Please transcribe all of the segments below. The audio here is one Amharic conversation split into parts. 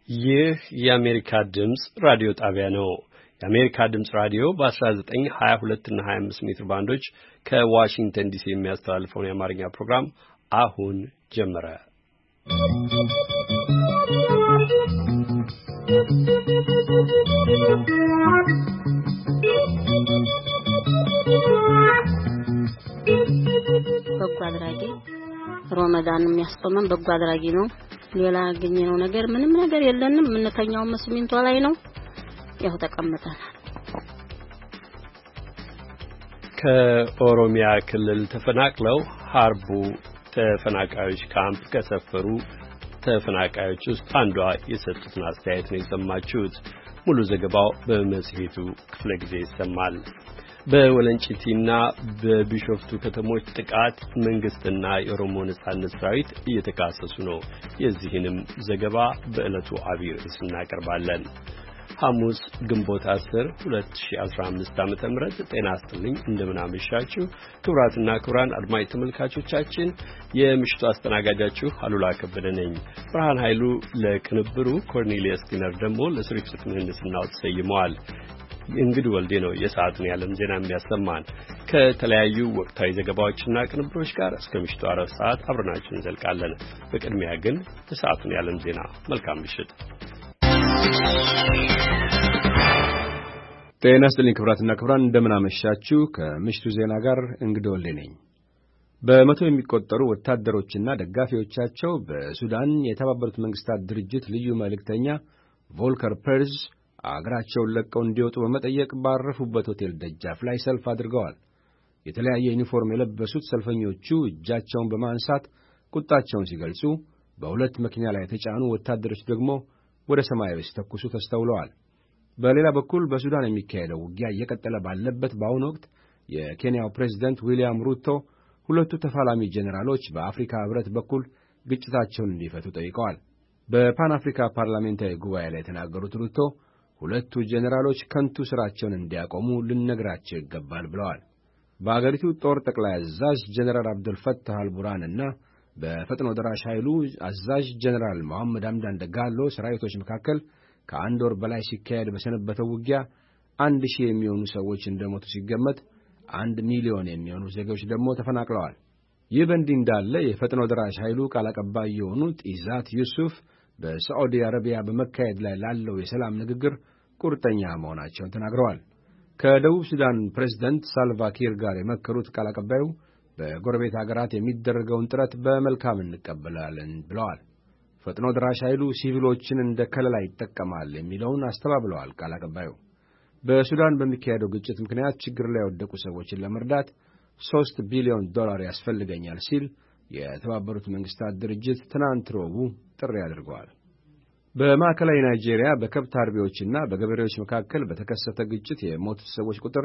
ይህ የአሜሪካ ድምጽ ራዲዮ ጣቢያ ነው። የአሜሪካ ድምጽ ራዲዮ በ19፣ 22 እና 25 ሜትር ባንዶች ከዋሽንግተን ዲሲ የሚያስተላልፈውን የአማርኛ ፕሮግራም አሁን ጀመረ። በጎ አድራጊ ረመዳን የሚያስቆመን በጎ አድራጊ ነው። ሌላ ያገኘነው ነገር ምንም ነገር የለንም። ምንተኛው መስሚንቶ ላይ ነው። ያው ተቀምጠናል። ከኦሮሚያ ክልል ተፈናቅለው ሀርቡ ተፈናቃዮች ካምፕ ከሰፈሩ ተፈናቃዮች ውስጥ አንዷ የሰጡትን አስተያየት ነው የሰማችሁት። ሙሉ ዘገባው በመጽሔቱ ክፍለ ጊዜ ይሰማል። በወለንጭቲና በቢሾፍቱ ከተሞች ጥቃት መንግስትና የኦሮሞ ነጻነት ሰራዊት እየተካሰሱ ነው። የዚህንም ዘገባ በዕለቱ አብይ ርዕስ እናቀርባለን። ሐሙስ ግንቦት 10 2015 ዓ.ም ጤና ይስጥልኝ። እንደምን አመሻችሁ ክቡራትና ክቡራን አድማጭ ተመልካቾቻችን። የምሽቱ አስተናጋጃችሁ አሉላ ከበደ ነኝ። ብርሃን ኃይሉ ለቅንብሩ፣ ኮርኔሊየስ ዲነር ደግሞ ለስርጭት ምህንድስናው ተሰይመዋል። እንግዲህ ወልዴ ነው የሰዓቱን የዓለም ዜና የሚያሰማን። ከተለያዩ ወቅታዊ ዘገባዎችና ቅንብሮች ጋር እስከ ምሽቱ 4 ሰዓት አብረናችሁ እንዘልቃለን። በቅድሚያ ግን የሰዓቱን የዓለም ዜና። መልካም ምሽት። ጤና ይስጥልኝ ክቡራትና ክቡራን፣ እንደምን አመሻችሁ። ከምሽቱ ዜና ጋር እንግዲህ ወልዴ ነኝ። በመቶ የሚቆጠሩ ወታደሮችና ደጋፊዎቻቸው በሱዳን የተባበሩት መንግስታት ድርጅት ልዩ መልእክተኛ ቮልከር ፐርዝ አገራቸውን ለቀው እንዲወጡ በመጠየቅ ባረፉበት ሆቴል ደጃፍ ላይ ሰልፍ አድርገዋል። የተለያየ ዩኒፎርም የለበሱት ሰልፈኞቹ እጃቸውን በማንሳት ቁጣቸውን ሲገልጹ፣ በሁለት መኪና ላይ የተጫኑ ወታደሮች ደግሞ ወደ ሰማይ ሲተኩሱ ተስተውለዋል። በሌላ በኩል በሱዳን የሚካሄደው ውጊያ እየቀጠለ ባለበት በአሁኑ ወቅት የኬንያው ፕሬዝዳንት ዊልያም ሩቶ ሁለቱ ተፋላሚ ጄኔራሎች በአፍሪካ ህብረት በኩል ግጭታቸውን እንዲፈቱ ጠይቀዋል። በፓን አፍሪካ ፓርላሜንታዊ ጉባኤ ላይ የተናገሩት ሩቶ ሁለቱ ጄኔራሎች ከንቱ ስራቸውን እንዲያቆሙ ልነግራቸው ይገባል ብለዋል። በአገሪቱ ጦር ጠቅላይ አዛዥ ጄኔራል አብዱልፈታህ አልቡርሃን እና በፈጥኖ ደራሽ ኃይሉ አዛዥ ጄኔራል መሐመድ ሐምዳን ደጋሎ ሰራዊቶች መካከል ከአንድ ወር በላይ ሲካሄድ በሰነበተው ውጊያ 1000 የሚሆኑ ሰዎች እንደሞቱ ሲገመት 1 ሚሊዮን የሚሆኑ ዜጎች ደግሞ ተፈናቅለዋል። ይህ በእንዲህ እንዳለ የፈጥኖ ደራሽ ኃይሉ ቃል አቀባይ የሆኑት ኢዛት ዩሱፍ በሳዑዲ አረቢያ በመካሄድ ላይ ላለው የሰላም ንግግር ቁርጠኛ መሆናቸውን ተናግረዋል። ከደቡብ ሱዳን ፕሬዝዳንት ሳልቫ ኪር ጋር የመከሩት ቃል አቀባዩ በጎረቤት አገራት የሚደረገውን ጥረት በመልካም እንቀበላለን ብለዋል። ፈጥኖ ደራሽ ኃይሉ ሲቪሎችን እንደ ከለላ ይጠቀማል የሚለውን አስተባብለዋል። ቃል አቀባዩ በሱዳን በሚካሄደው ግጭት ምክንያት ችግር ላይ የወደቁ ሰዎችን ለመርዳት $3 ቢሊዮን ያስፈልገኛል ሲል የተባበሩት መንግስታት ድርጅት ትናንት ረቡዕ ጥሪ አድርገዋል። በማዕከላዊ ናይጄሪያ በከብት አርቢዎችና በገበሬዎች መካከል በተከሰተ ግጭት የሞቱት ሰዎች ቁጥር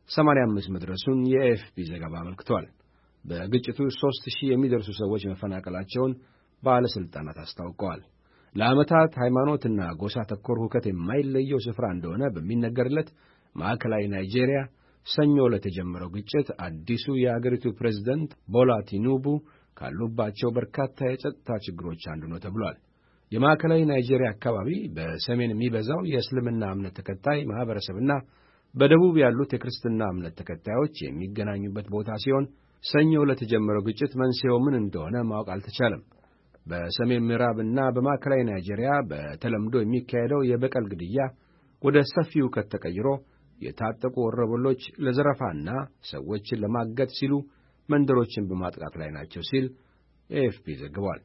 85 መድረሱን የኤኤፍፒ ዘገባ አመልክቷል። በግጭቱ 3000 የሚደርሱ ሰዎች መፈናቀላቸውን ባለስልጣናት አስታውቀዋል። ለዓመታት ሃይማኖትና ጎሳ ተኮር ሁከት የማይለየው ስፍራ እንደሆነ በሚነገርለት ማዕከላዊ ናይጄሪያ ሰኞ ለተጀመረው ግጭት አዲሱ የአገሪቱ ፕሬዝዳንት ቦላ ቲኑቡ ካሉባቸው በርካታ የጸጥታ ችግሮች አንዱ ነው ተብሏል። የማዕከላዊ ናይጄሪያ አካባቢ በሰሜን የሚበዛው የእስልምና እምነት ተከታይ ማህበረሰብና በደቡብ ያሉት የክርስትና እምነት ተከታዮች የሚገናኙበት ቦታ ሲሆን ሰኞ ለተጀመረው ግጭት መንስኤው ምን እንደሆነ ማወቅ አልተቻለም። በሰሜን ምዕራብና በማዕከላዊ ናይጄሪያ በተለምዶ የሚካሄደው የበቀል ግድያ ወደ ሰፊ ሁከት ተቀይሮ የታጠቁ ወሮበሎች ለዘረፋና ሰዎችን ለማገት ሲሉ መንደሮችን በማጥቃት ላይ ናቸው ሲል ኤኤፍፒ ዘግቧል።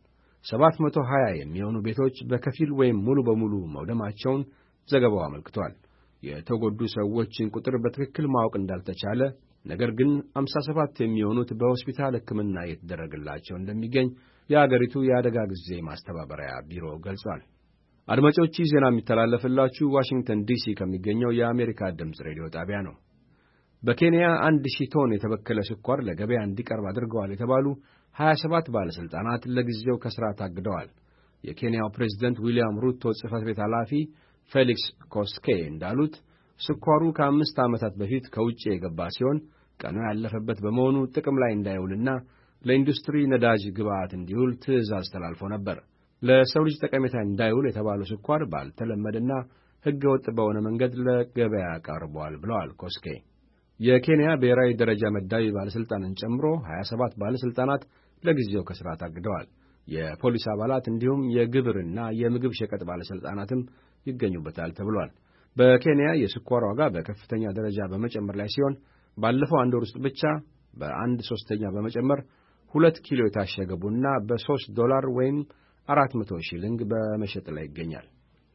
720 የሚሆኑ ቤቶች በከፊል ወይም ሙሉ በሙሉ መውደማቸውን ዘገባው አመልክቷል። የተጎዱ ሰዎችን ቁጥር በትክክል ማወቅ እንዳልተቻለ፣ ነገር ግን 57 የሚሆኑት በሆስፒታል ሕክምና እየተደረገላቸው እንደሚገኝ የአገሪቱ የአደጋ ጊዜ ማስተባበሪያ ቢሮ ገልጿል። አድማጮች፣ ዜና የሚተላለፍላችሁ ዋሽንግተን ዲሲ ከሚገኘው የአሜሪካ ድምፅ ሬዲዮ ጣቢያ ነው። በኬንያ 1000 ቶን የተበከለ ስኳር ለገበያ እንዲቀርብ አድርገዋል የተባሉ 27 ባለሥልጣናት ለጊዜው ከሥራ ታግደዋል። የኬንያው ፕሬዝዳንት ዊልያም ሩቶ ጽሕፈት ቤት ኃላፊ ፌሊክስ ኮስኬ እንዳሉት ስኳሩ ከ5 ዓመታት በፊት ከውጭ የገባ ሲሆን ቀኑ ያለፈበት በመሆኑ ጥቅም ላይ እንዳይውልና ለኢንዱስትሪ ነዳጅ ግብዓት እንዲውል ትዕዛዝ ተላልፎ ነበር። ለሰው ልጅ ጠቀሜታ እንዳይውል የተባለው ስኳር ባልተለመደና ሕገወጥ በሆነ መንገድ ለገበያ ቀርቧል ብለዋል ኮስኬ። የኬንያ ብሔራዊ ደረጃ መዳቢ ባለሥልጣንን ጨምሮ 27 ባለሥልጣናት ለጊዜው ከሥራ ታግደዋል። የፖሊስ አባላት እንዲሁም የግብርና የምግብ ሸቀጥ ባለሥልጣናትም ይገኙበታል ተብሏል። በኬንያ የስኳር ዋጋ በከፍተኛ ደረጃ በመጨመር ላይ ሲሆን ባለፈው አንድ ወር ውስጥ ብቻ በ1/3 በመጨመር 2 ኪሎ የታሸገ ቡና $3 ወይም 400 ሺሊንግ በመሸጥ ላይ ይገኛል።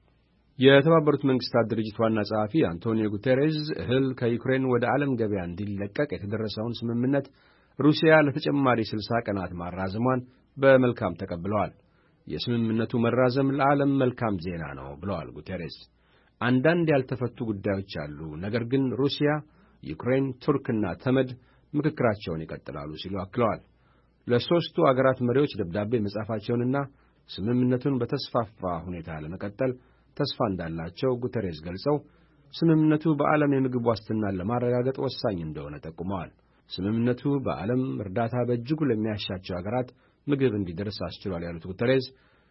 የተባበሩት መንግስታት ድርጅት ዋና ጸሐፊ አንቶኒዮ ጉተሬዝ እህል ከዩክሬን ወደ ዓለም ገበያ እንዲለቀቅ የተደረሰውን ስምምነት ሩሲያ ለተጨማሪ 60 ቀናት ማራዘሟን በመልካም ተቀብለዋል። የስምምነቱ መራዘም ለዓለም መልካም ዜና ነው ብለዋል ጉተሬዝ። አንዳንድ ያልተፈቱ ጉዳዮች አሉ፣ ነገር ግን ሩሲያ፣ ዩክሬን፣ ቱርክና ተመድ ምክክራቸውን ይቀጥላሉ ሲሉ አክለዋል። ለሦስቱ አገራት መሪዎች ደብዳቤ መጻፋቸውንና ስምምነቱን በተስፋፋ ሁኔታ ለመቀጠል ተስፋ እንዳላቸው ጉተሬዝ ገልጸው ስምምነቱ በዓለም የምግብ ዋስትናን ለማረጋገጥ ወሳኝ እንደሆነ ጠቁመዋል። ስምምነቱ በዓለም እርዳታ በእጅጉ ለሚያሻቸው አገራት ምግብ እንዲደርስ አስችሏል ያሉት ጉተሬዝ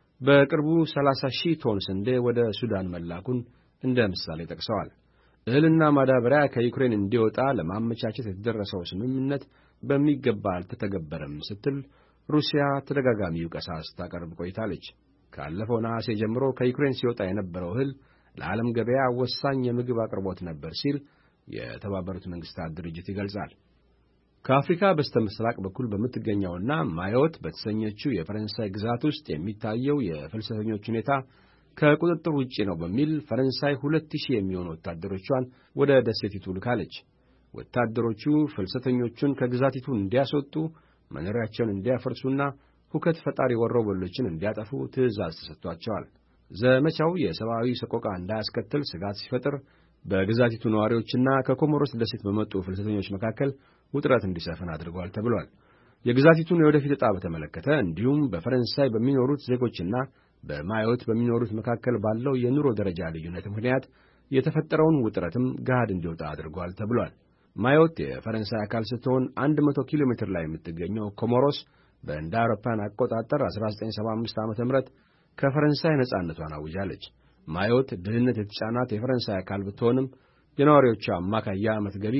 በቅርቡ 30,000 ቶን ስንዴ ወደ ሱዳን መላኩን እንደ ምሳሌ ጠቅሰዋል። እህልና ማዳበሪያ ከዩክሬን እንዲወጣ ለማመቻቸት የተደረሰው ስምምነት በሚገባ አልተተገበረም ስትል ሩሲያ ተደጋጋሚ ወቀሳ ስታቀርብ ቆይታለች። ካለፈው ነሐሴ ጀምሮ ከዩክሬን ሲወጣ የነበረው እህል ለዓለም ገበያ ወሳኝ የምግብ አቅርቦት ነበር ሲል የተባበሩት መንግስታት ድርጅት ይገልጻል። ከአፍሪካ በስተምስራቅ በኩል በምትገኘውና ማዮት በተሰኘችው የፈረንሳይ ግዛት ውስጥ የሚታየው የፍልሰተኞች ሁኔታ ከቁጥጥር ውጪ ነው በሚል ፈረንሳይ 2,000 የሚሆኑ ወታደሮቿን ወደ ደሴቲቱ ልካለች። ወታደሮቹ ፍልሰተኞቹን ከግዛቲቱ እንዲያስወጡ፣ መኖሪያቸውን እንዲያፈርሱና ሁከት ፈጣሪ ወሮበሎችን እንዲያጠፉ ትዕዛዝ ተሰጥቷቸዋል። ዘመቻው የሰብአዊ ሰቆቃ እንዳያስከትል ስጋት ሲፈጥር በግዛቲቱ ነዋሪዎችና ከኮሞሮስ ደሴት በመጡ ፍልሰተኞች መካከል ውጥረት እንዲሰፍን አድርጓል ተብሏል። የግዛቲቱን የወደፊት ዕጣ በተመለከተ እንዲሁም በፈረንሳይ በሚኖሩት ዜጎችና በማዮት በሚኖሩት መካከል ባለው የኑሮ ደረጃ ልዩነት ምክንያት የተፈጠረውን ውጥረትም ገሃድ እንዲወጣ አድርጓል ተብሏል። ማዮት የፈረንሳይ አካል ስትሆን 100 ኪሎ ሜትር ላይ የምትገኘው ኮሞሮስ በእንደ አውሮፓውያን አቆጣጠር 1975 ዓ.ም ከፈረንሳይ ነጻነቷን አውጃለች። ማዮት ድህነት የተጫናት የፈረንሳይ አካል ብትሆንም የነዋሪዎቿ አማካይ የዓመት ገቢ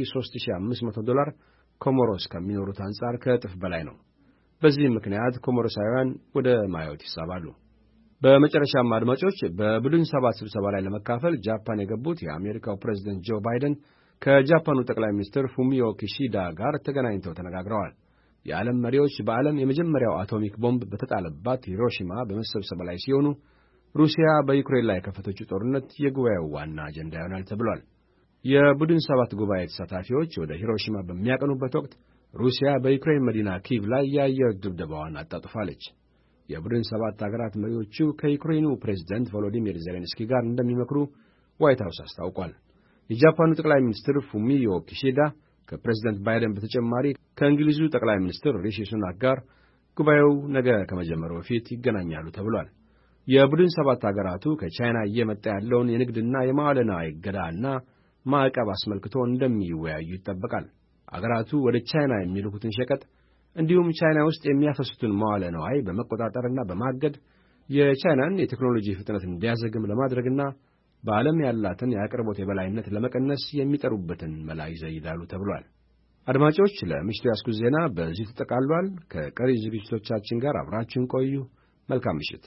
$3,500 ኮሞሮስ ከሚኖሩት አንጻር ከእጥፍ በላይ ነው። በዚህም ምክንያት ኮሞሮሳውያን ወደ ማዮት ይሳባሉ። በመጨረሻም አድማጮች በቡድን 7 ስብሰባ ላይ ለመካፈል ጃፓን የገቡት የአሜሪካው ፕሬዝደንት ጆ ባይደን ከጃፓኑ ጠቅላይ ሚኒስትር ፉሚዮ ኪሺዳ ጋር ተገናኝተው ተነጋግረዋል። የዓለም መሪዎች በዓለም የመጀመሪያው አቶሚክ ቦምብ በተጣለባት ሂሮሺማ በመሰብሰብ ላይ ሲሆኑ ሩሲያ በዩክሬን ላይ የከፈተችው ጦርነት የጉባኤው ዋና አጀንዳ ይሆናል ተብሏል። የቡድን 7 ጉባኤ ተሳታፊዎች ወደ ሂሮሺማ በሚያቀኑበት ወቅት ሩሲያ በዩክሬን መዲና ኪቭ ላይ የአየር ድብደባዋን አጣጥፋለች። የቡድን 7 አገራት መሪዎቹ ከዩክሬኑ ፕሬዝዳንት ቮሎዲሚር ዜሌንስኪ ጋር እንደሚመክሩ ዋይት ሃውስ አስታውቋል። የጃፓኑ ጠቅላይ ሚኒስትር ፉሚዮ ኪሺዳ ከፕሬዝዳንት ባይደን በተጨማሪ ከእንግሊዙ ጠቅላይ ሚኒስትር ሪሺ ሱናክ ጋር ጉባኤው ነገ ከመጀመሩ በፊት ይገናኛሉ ተብሏል። የቡድን 7 አገራቱ ከቻይና እየመጣ ያለውን የንግድና የመዋዕለ ንዋይ እገዳና ማዕቀብ አስመልክቶ እንደሚወያዩ ይጠበቃል። አገራቱ ወደ ቻይና የሚልኩትን ሸቀጥ እንዲሁም ቻይና ውስጥ የሚያፈሱትን መዋዕለ ንዋይ በመቆጣጠርና በማገድ የቻይናን የቴክኖሎጂ ፍጥነት እንዲያዘግም ለማድረግና በዓለም ያላትን የአቅርቦት የበላይነት ለመቀነስ የሚጠሩበትን መላ ይዘይዳሉ ተብሏል። አድማጮች፣ ለምሽቱ ያስኩት ዜና በዚህ ተጠቃሏል። ከቀሪ ዝግጅቶቻችን ጋር አብራችሁን ቆዩ። መልካም ምሽት።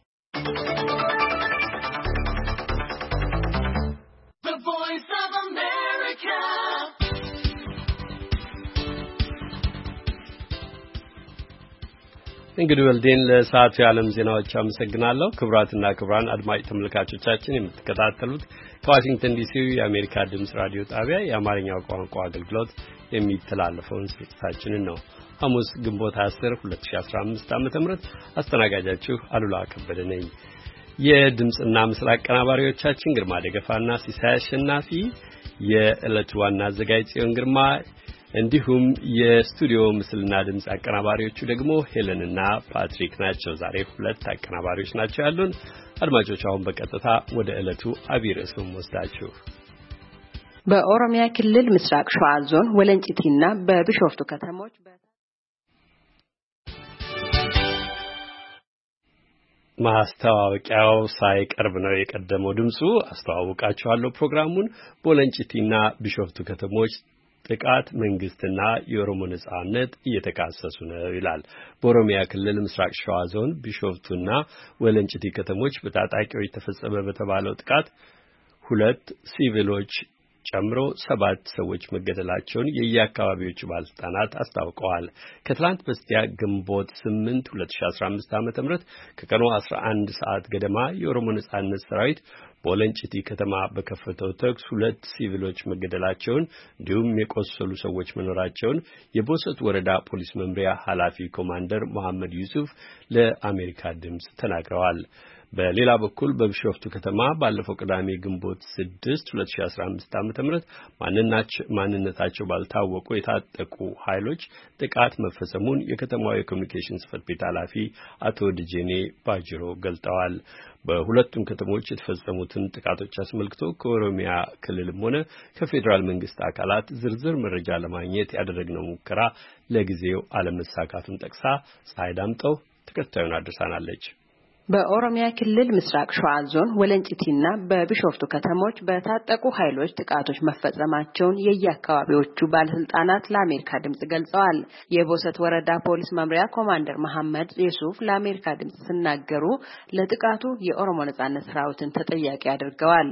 እንግዲህ ወልዴን ለሰዓቱ የዓለም ዜናዎች አመሰግናለሁ። ክቡራትና ክቡራን አድማጭ ተመልካቾቻችን የምትከታተሉት ከዋሽንግተን ዲሲ የአሜሪካ ድምፅ ራዲዮ ጣቢያ የአማርኛው ቋንቋ አገልግሎት የሚተላለፈውን ስርጭታችንን ነው። ሐሙስ ግንቦት 10 2015 ዓ.ም አስተናጋጃችሁ አሉላ ከበደ ነኝ። የድምፅና ምስል አቀናባሪዎቻችን ግርማ ደገፋና ሲሳይ አሸናፊ፣ የዕለቱ ዋና አዘጋጅ ጽዮን ግርማ እንዲሁም የስቱዲዮ ምስልና ድምጽ አቀናባሪዎቹ ደግሞ ሄለንና ፓትሪክ ናቸው። ዛሬ 2 አቀናባሪዎች ናቸው ያሉን። አድማጮች አሁን በቀጥታ ወደ ዕለቱ አብይ ርዕስ ወስዳችሁ በኦሮሚያ ክልል ምስራቅ ሸዋ ዞን ወለንጭቲና በቢሾፍቱ ከተሞች ማስተዋወቂያው ሳይቀርብ ነው የቀደመው ድምጹ። አስተዋውቃችኋለሁ ፕሮግራሙን። በወለንጭቲና ቢሾፍቱ ከተሞች ጥቃት መንግስትና የኦሮሞ ነጻነት እየተካሰሱ ነው ይላል። በኦሮሚያ ክልል ምስራቅ ሸዋ ዞን ቢሾፍቱና ወለንጭቲ ከተሞች በታጣቂዎች ተፈጸመ በተባለው ጥቃት 2 ሲቪሎች ጨምሮ 7 ሰዎች መገደላቸውን የየአካባቢዎቹ ባለስልጣናት አስታውቀዋል። ከትላንት በስቲያ ግንቦት 8 2015 ዓ.ም ከቀኑ 11 ሰዓት ገደማ የኦሮሞ ነጻነት ሰራዊት በወለንጭቲ ከተማ በከፈተው ተኩስ 2 ሲቪሎች መገደላቸውን እንዲሁም የቆሰሉ ሰዎች መኖራቸውን የቦሰት ወረዳ ፖሊስ መምሪያ ኃላፊ ኮማንደር መሐመድ ዩሱፍ ለአሜሪካ ድምጽ ተናግረዋል። በሌላ በኩል በቢሾፍቱ ከተማ ባለፈው ቅዳሜ ግንቦት 6 2015 ዓ.ም ማንነታቸው ባልታወቁ የታጠቁ ኃይሎች ጥቃት መፈጸሙን የከተማው የኮሙኒኬሽን ጽሕፈት ቤት ኃላፊ አቶ ድጄኔ ባጅሮ ገልጠዋል። በሁለቱም ከተሞች የተፈጸሙትን ጥቃቶች አስመልክቶ ከኦሮሚያ ክልልም ሆነ ከፌዴራል መንግስት አካላት ዝርዝር መረጃ ለማግኘት ያደረግነው ሙከራ ለጊዜው አለመሳካቱን ጠቅሳ ፀሐይ ዳምጠው ተከታዩን አድርሳናለች። በኦሮሚያ ክልል ምስራቅ ሸዋ ዞን ወለንጭቲና በቢሾፍቱ ከተሞች በታጠቁ ኃይሎች ጥቃቶች መፈጸማቸውን የየአካባቢዎቹ ባለስልጣናት ለአሜሪካ ድምጽ ገልጸዋል። የቦሰት ወረዳ ፖሊስ መምሪያ ኮማንደር መሐመድ ዩሱፍ ለአሜሪካ ድምጽ ሲናገሩ ለጥቃቱ የኦሮሞ ነጻነት ሰራዊትን ተጠያቂ አድርገዋል።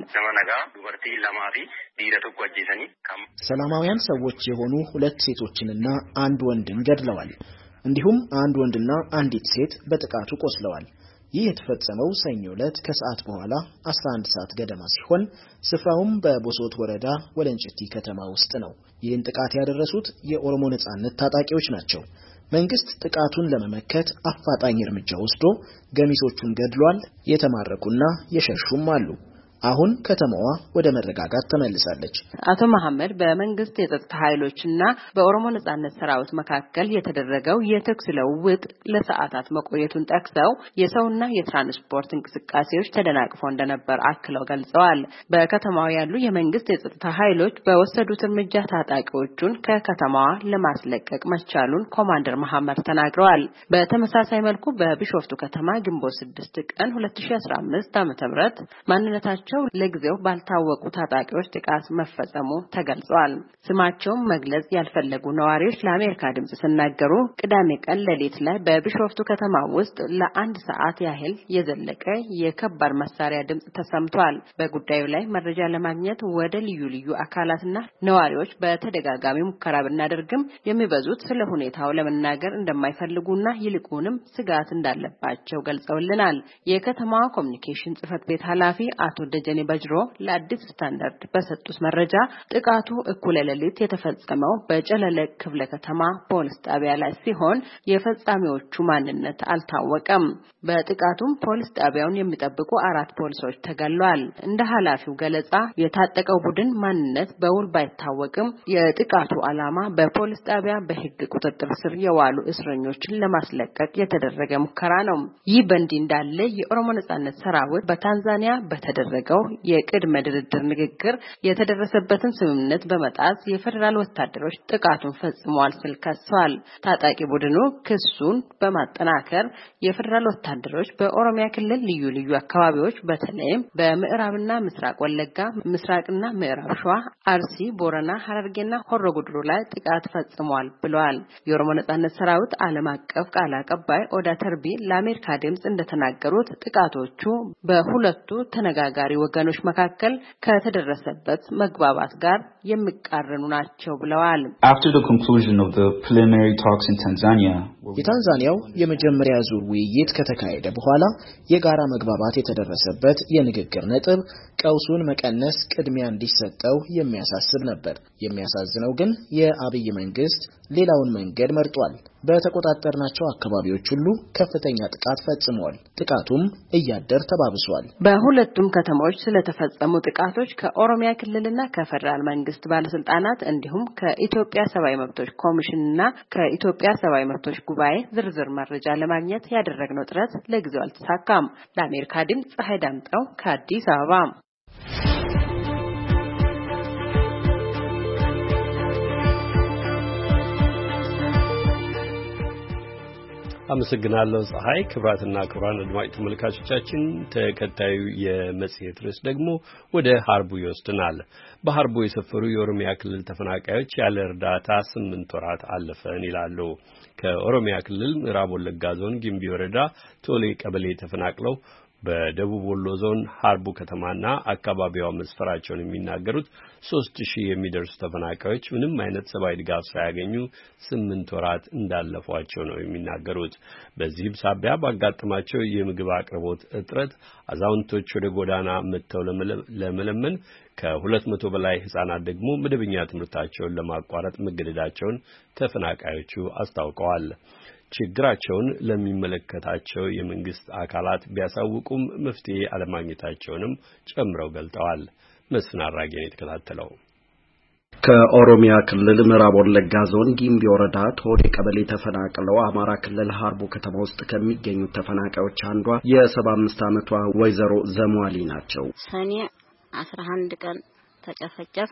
ሰላማውያን ሰዎች የሆኑ 2 ሴቶችንና 1 ወንድን ገድለዋል። እንዲሁም 1 ወንድና አንዲት ሴት በጥቃቱ ቆስለዋል። ይህ የተፈጸመው ሰኞ ዕለት ከሰዓት በኋላ 11 ሰዓት ገደማ ሲሆን ስፍራውም በቦሶት ወረዳ ወለንጭቲ ከተማ ውስጥ ነው። ይህን ጥቃት ያደረሱት የኦሮሞ ነጻነት ታጣቂዎች ናቸው። መንግስት ጥቃቱን ለመመከት አፋጣኝ እርምጃ ወስዶ ገሚሶቹን ገድሏል። የተማረኩና የሸሹም አሉ። አሁን ከተማዋ ወደ መረጋጋት ተመልሳለች። አቶ መሐመድ በመንግስት የጸጥታ ኃይሎችና በኦሮሞ ነጻነት ሰራዊት መካከል የተደረገው የተኩስ ልውውጥ ለሰዓታት መቆየቱን ጠቅሰው የሰውና የትራንስፖርት እንቅስቃሴዎች ተደናቅፈው እንደነበር አክለው ገልጸዋል። በከተማው ያሉ የመንግስት የጸጥታ ኃይሎች በወሰዱት እርምጃ ታጣቂዎቹን ከከተማዋ ለማስለቀቅ መቻሉን ኮማንደር መሐመድ ተናግረዋል። በተመሳሳይ መልኩ በቢሾፍቱ ከተማ ግንቦት 6 ቀን 2015 ዓ.ም ማንነታቸው ለጊዜው ባልታወቁ ታጣቂዎች ጥቃት መፈጸሙ ተገልጿል። ስማቸውን መግለጽ ያልፈለጉ ነዋሪዎች ለአሜሪካ ድምጽ ሲናገሩ ቅዳሜ ቀን ሌሊት ላይ በቢሾፍቱ ከተማ ውስጥ ለ1 ሰዓት ያህል የዘለቀ የከባድ መሳሪያ ድምጽ ተሰምቷል። በጉዳዩ ላይ መረጃ ለማግኘት ወደ ልዩ አካላትና ነዋሪዎች በተደጋጋሚ ሙከራ ብናደርግም የሚበዙት ስለ ሁኔታው ለመናገር እንደማይፈልጉና ይልቁንም ስጋት እንዳለባቸው ገልጸውልናል። የከተማዋ ኮሙኒኬሽን ጽሕፈት ቤት ኃላፊ አቶ ደጀኔ ባጅሮ ለአዲስ ስታንዳርድ በሰጡት መረጃ ጥቃቱ እኩለ ሌሊት የተፈጸመው በጨለለ ክፍለ ከተማ ፖሊስ ጣቢያ ላይ ሲሆን የፈጻሚዎቹ ማንነት አልታወቀም። በጥቃቱም ፖሊስ ጣቢያውን የሚጠብቁ 4 ፖሊሶች ተገለዋል። እንደ ኃላፊው ገለጻ የታጠቀው ቡድን ማንነት በውል ባይታወቅም የጥቃቱ ዓላማ በፖሊስ ጣቢያ በሕግ ቁጥጥር ስር የዋሉ እስረኞችን ለማስለቀቅ የተደረገ ሙከራ ነው። ይህ በእንዲህ እንዳለ የኦሮሞ ነጻነት ሰራዊት በታንዛኒያ በተደረገው የቅድመ ድርድር ንግግር የተደረሰበትን ስምምነት በመጣስ የፌደራል ወታደሮች ጥቃቱን ፈጽመዋል ሲል ከሰዋል። ታጣቂ ቡድኑ ክሱን በማጠናከር የፌደራል ወታደሮች በኦሮሚያ ክልል ልዩ አካባቢዎች በተለይም በምዕራብና ምስራቅ ወለጋ፣ ምስራቅና ምዕራብ ሸዋ፣ አርሲ፣ ቦረና፣ ሐረርጌና ሆሮ ጉድሩ ላይ ጥቃት ፈጽመዋል ብለዋል። የኦሮሞ ነጻነት ሰራዊት ዓለም አቀፍ ቃል አቀባይ ኦዳ ተርቢ ለአሜሪካ ድምጽ እንደተናገሩት ጥቃቶቹ በሁለቱ ተነጋጋሪ ወገኖች መካከል ከተደረሰበት መግባባት ጋር የሚቃረኑ ናቸው ብለዋል። After the conclusion of the preliminary talks in Tanzania, የታንዛኒያው የመጀመሪያ ዙር ውይይት ከተካሄደ በኋላ የጋራ መግባባት የተደረሰበት የንግግር ነጥብ ቀውሱን መቀነስ ቅድሚያ እንዲሰጠው የሚያሳስብ ነበር። የሚያሳዝነው ግን የአብይ መንግስት ሌላውን መንገድ መርጧል። በተቆጣጠርናቸው አካባቢዎች ሁሉ ከፍተኛ ጥቃት ፈጽሟል። ጥቃቱም እያደር ተባብሷል። በሁለቱም ከተሞች ስለተፈጸሙ ጥቃቶች ከኦሮሚያ ክልልና ከፌደራል መንግስት ባለስልጣናት እንዲሁም ከኢትዮጵያ ሰብአዊ መብቶች ኮሚሽንና ከኢትዮጵያ ሰብአዊ መብቶች ጉባኤ ዝርዝር መረጃ ለማግኘት ያደረግነው ጥረት ለጊዜው አልተሳካም። ለአሜሪካ ድምጽ ፀሐይ ዳምጠው ከአዲስ አበባ። አመሰግናለሁ ፀሐይ። ክብራትና ክብራን አድማጭ ተመልካቾቻችን ተከታዩ የመጽሔት ርዕስ ደግሞ ወደ ሀርቡ ይወስድናል። በሀርቡ የሰፈሩ የኦሮሚያ ክልል ተፈናቃዮች ያለ እርዳታ 8 ወራት አለፈን ይላሉ። ከኦሮሚያ ክልል ምዕራብ ወለጋ ዞን ጊምቢ ወረዳ ቶሌ ቀበሌ ተፈናቅለው በደቡብ ወሎ ዞን ሀርቡ ከተማና አካባቢዋ መስፈራቸውን የሚናገሩት 3000 የሚደርሱ ተፈናቃዮች ምንም አይነት ሰብአዊ ድጋፍ ሳያገኙ 8 ወራት እንዳለፏቸው ነው የሚናገሩት። በዚህም ሳቢያ ባጋጠማቸው የምግብ አቅርቦት እጥረት አዛውንቶች ወደ ጎዳና መጥተው ለመለመን ከ200 በላይ ህጻናት ደግሞ መደበኛ ትምህርታቸውን ለማቋረጥ መገደዳቸውን ተፈናቃዮቹ አስታውቀዋል። ችግራቸውን ለሚመለከታቸው የመንግስት አካላት ቢያሳውቁም መፍትሄ አለማግኘታቸውንም ጨምረው ገልጠዋል። መስፍን አራጌ ነው የተከታተለው። ከኦሮሚያ ክልል ምዕራብ ወለጋ ዞን ጊምቢ ወረዳ ቶሌ ቀበሌ ተፈናቅለው አማራ ክልል ሀርቡ ከተማ ውስጥ ከሚገኙ ተፈናቃዮች አንዷ የ75 ዓመቷ ወይዘሮ ዘሟሊ ናቸው። ሰኔ 11 ቀን ተጨፈጨፍ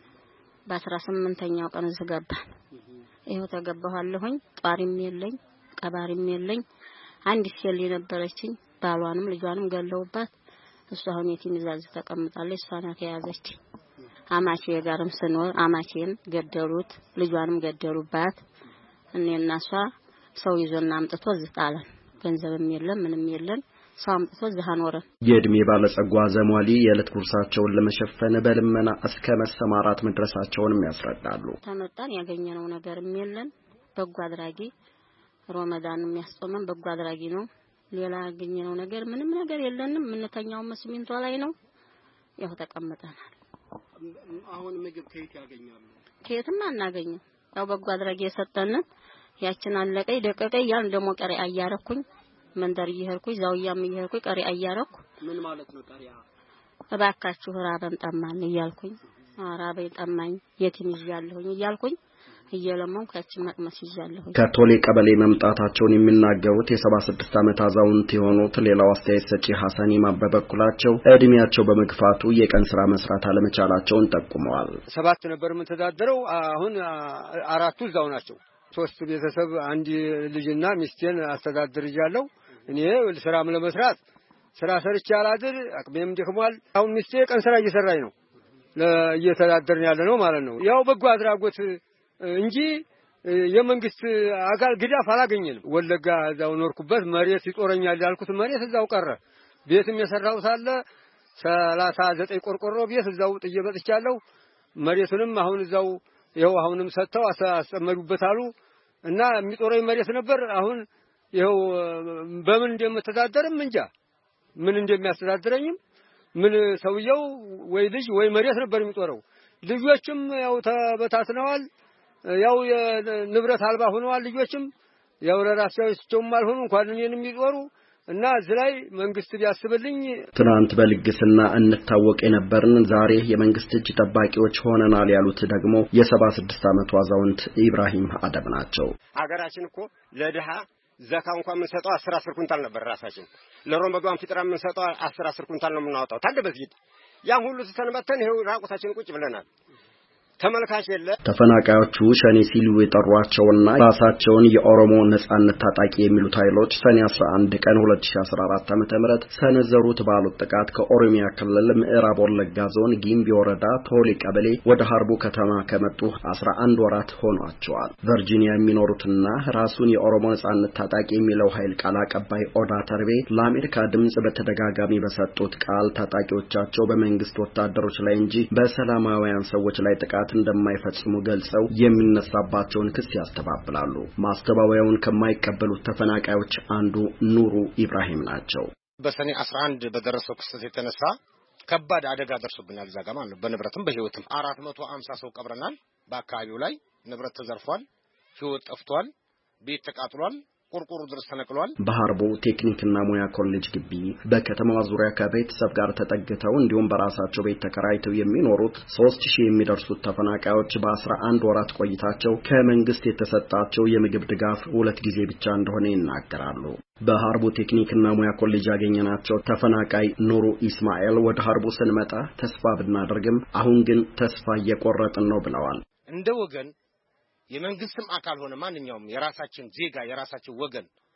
በ18ኛው ቀን ዝገባን ይሄው ተገባኋለሁኝ። ጧሪም የለኝ ቀባሪም የለኝ። አንድ ሴል የነበረችኝ ባሏንም ልጇንም ገለውባት እሷ አሁን የቲም ይዛዝ ተቀምጣለች። እሷ ናት የያዘች። አማቼ ጋርም ስኖር አማቼን ገደሉት፣ ልጇንም ገደሉባት። እኔና እሷ ሰው ይዞና አምጥቶ ዝጣለን። ገንዘብም የለም ምንም የለም። ሰው አምጥቶ ዝሃኖረን። የእድሜ ባለጸጓ ዘሟሊ የዕለት ጉርሳቸውን ለመሸፈን በልመና እስከ መሰማራት መድረሳቸውንም ያስረዳሉ። ተመጣን ያገኘነው ነገርም የለን። በጎ አድራጊ ሮመዳን የሚያስጾመን በጎ አድራጊ ነው። ሌላ ያገኘነው ነገር ምንም ነገር የለንም። ምንተኛው መስሚንቷ ላይ ነው። ያው ተቀምጠናል። አሁን ምግብ ከየት ያገኛሉ? ከየትም አናገኝም። ያው በጎ አድራጊ የሰጠን ያችን አለቀይ ደቀቀይ ያን ደሞ ቀሪ አያረኩኝ መንደር ይሄርኩኝ ዛውያም ይሄርኩኝ ቀሪ አያረኩ። ምን ማለት ነው ቀሪያ? እባካችሁ ራበን ጠማን እያልኩኝ ራበይ ጠማኝ የቲም ይያለሁኝ እያልኩኝ እየለመንኩ ያችን መቅመስ ይያለሁ። ከቶሌ ቀበሌ መምጣታቸውን የሚናገሩት የ76 ዓመት አዛውንት የሆኑት ሌላው አስተያየት ሰጪ ሐሰኒ ማበበኩላቸው እድሜያቸው በመግፋቱ የቀን ስራ መስራት አለመቻላቸውን ጠቁመዋል። 7 ነበር ምን ተዳደረው አሁን 4 እዛው ናቸው። 3 ቤተሰብ አንድ ልጅና ሚስቴን አስተዳድር ይያለው። እኔ ስራም ለመስራት ስራ ሰርቼ አላድር አቅሜም ደክሟል። አሁን ሚስቴ ቀን ስራ እየሰራኝ ነው እየተዳደርን ያለ ነው ማለት ነው። ያው በጎ አድራጎት እንጂ የመንግስት አካል ግዳፍ አላገኘንም። ወለጋ እዛው ኖርኩበት መሬት ይጦረኛል ያልኩት መሬት እዛው ቀረ። ቤትም የሰራው ሳለ 39 ቆርቆሮ ቤት እዛው ጥየበጥቻለሁ። መሬቱንም አሁን እዛው ይሄው አሁንም ሰጥተው አስጠመዱበት አሉ እና የሚጦረኝ መሬት ነበር። አሁን ይሄው በምን እንደምተዳደርም እንጃ ምን እንደሚያስተዳድረኝም ምን ሰውየው ወይ ልጅ ወይ መሬት ነበር የሚጦረው። ልጆችም ያው ተበታትነዋል። ያው የንብረት አልባ ሆነዋል። ልጆችም ያው ለራሳቸው አልሆኑ እንኳን እኔንም የሚጦሩ እና እዚህ ላይ መንግስት ቢያስብልኝ። ትናንት በልግስና እንታወቅ የነበርን ዛሬ የመንግስት እጅ ጠባቂዎች ሆነናል ያሉት ደግሞ የ76 ዓመቱ አዛውንት ኢብራሂም አደም ናቸው። ሀገራችን እኮ ለድሃ ዘካ እንኳን የምንሰጠው 10 ኩንታል ነበር። ራሳችን ለሮመዳን ፍጥራ የምንሰጠው 10 ኩንታል ነው የምናወጣው። ታዲያ በዚህ ያን ሁሉ ተሰንበተን ይሄው ራቁታችን ቁጭ ብለናል። ተመልካች የለ። ተፈናቃዮቹ ሸኔ ሲሉ የጠሯቸውና ራሳቸውን የኦሮሞ ነጻነት ታጣቂ የሚሉት ኃይሎች ሰኔ 11 ቀን 2014 ዓ.ም ሰነዘሩት ባሉት ጥቃት ከኦሮሚያ ክልል ምዕራብ ወለጋ ዞን ጊምቢ ወረዳ ቶሌ ቀበሌ ወደ ሀርቡ ከተማ ከመጡ 11 ወራት ሆኗቸዋል። ቨርጂኒያ የሚኖሩትና ራሱን የኦሮሞ ነጻነት ታጣቂ የሚለው ኃይል ቃል አቀባይ ኦዳ ተርቤ ለአሜሪካ ድምጽ በተደጋጋሚ በሰጡት ቃል ታጣቂዎቻቸው በመንግስት ወታደሮች ላይ እንጂ በሰላማውያን ሰዎች ላይ ጥቃት እንደማይፈጽሙ ገልጸው የሚነሳባቸውን ክስ ያስተባብላሉ። ማስተባበያውን ከማይቀበሉት ተፈናቃዮች አንዱ ኑሩ ኢብራሂም ናቸው። በሰኔ 11 በደረሰው ክስተት የተነሳ ከባድ አደጋ ደርሶብናል። እዛ ጋር ማለት በንብረትም በህይወትም 450 ሰው ቀብረናል። በአካባቢው ላይ ንብረት ተዘርፏል፣ ህይወት ጠፍቷል፣ ቤት ተቃጥሏል፣ ቆርቆሮ ድረስ ተነቅሏል። በሀርቡ ቴክኒክና ሙያ ኮሌጅ ግቢ በከተማዋ ዙሪያ ከቤተሰብ ጋር ተጠግተው እንዲሁም በራሳቸው ቤት ተከራይተው የሚኖሩት 3000 የሚደርሱት ተፈናቃዮች በ11 ወራት ቆይታቸው ከመንግስት የተሰጣቸው የምግብ ድጋፍ 2 ጊዜ ብቻ እንደሆነ ይናገራሉ። በሀርቡ ቴክኒክና ሙያ ኮሌጅ ያገኘናቸው ተፈናቃይ ኑሩ ኢስማኤል ወደ ሀርቡ ስንመጣ ተስፋ ብናደርግም አሁን ግን ተስፋ እየቆረጥን ነው ብለዋል። እንደ ወገን የመንግስትም አካል ሆነ ማንኛውም የራሳችን ዜጋ የራሳችን ወገን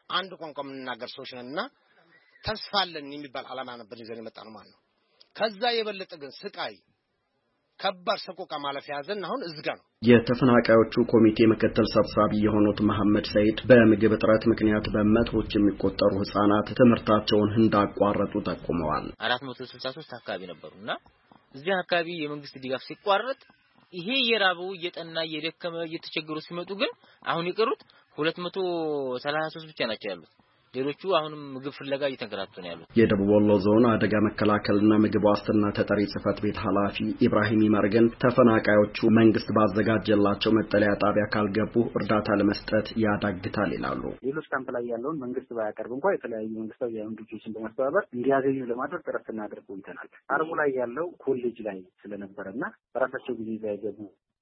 አንድ ቋንቋ የምንናገር ሰዎች ነንና ተስፋለን የሚባል አላማ ነበር ይዘን የመጣነው ማለት ነው። ከዛ የበለጠ ግን ስቃይ ከባድ ሰቆቃ ማለፍ ያዘን አሁን እዝጋ ነው። የተፈናቃዮቹ ኮሚቴ ምክትል ሰብሳቢ የሆኑት መሐመድ ሰይድ በምግብ እጥረት ምክንያት በመቶዎች የሚቆጠሩ ህፃናት ትምህርታቸውን እንዳቋረጡ ጠቁመዋል። 463 አካባቢ ነበሩና እዚህ አካባቢ የመንግስት ድጋፍ ሲቋረጥ ይሄ የራበው እየጠና እየደከመ እየተቸገሩ ሲመጡ ግን አሁን የቀሩት 233 ብቻ ናቸው ያሉት። ሌሎቹ አሁንም ምግብ ፍለጋ እየተንከራተቱ ነው ያሉት። የደቡብ ወሎ ዞን አደጋ መከላከልና ምግብ ዋስትና ተጠሪ ጽህፈት ቤት ኃላፊ ኢብራሂም ይመርገን ተፈናቃዮቹ መንግስት ባዘጋጀላቸው መጠለያ ጣቢያ ካልገቡ እርዳታ ለመስጠት ያዳግታል ይላሉ። ሌሎች ካምፕ ላይ ያለውን መንግስት ባያቀርብ እንኳን የተለያዩ መንግስታዊ ድርጅቶችን በማስተባበር እንዲያገኙ ለማድረግ ጥረት እናደርግ ቆይተናል። አርቡ ላይ ያለው ኮሌጅ ላይ ስለነበረና በራሳቸው ጊዜ ያይገቡ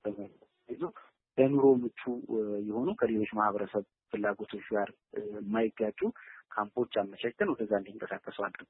በኑሮ ምቹ የሆኑ ከሌሎች ማህበረሰብ ፍላጎቶች ጋር የማይጋጩ ካምፖች አመቻችተን ወደዛ እንዲንቀሳቀሱ አድርገን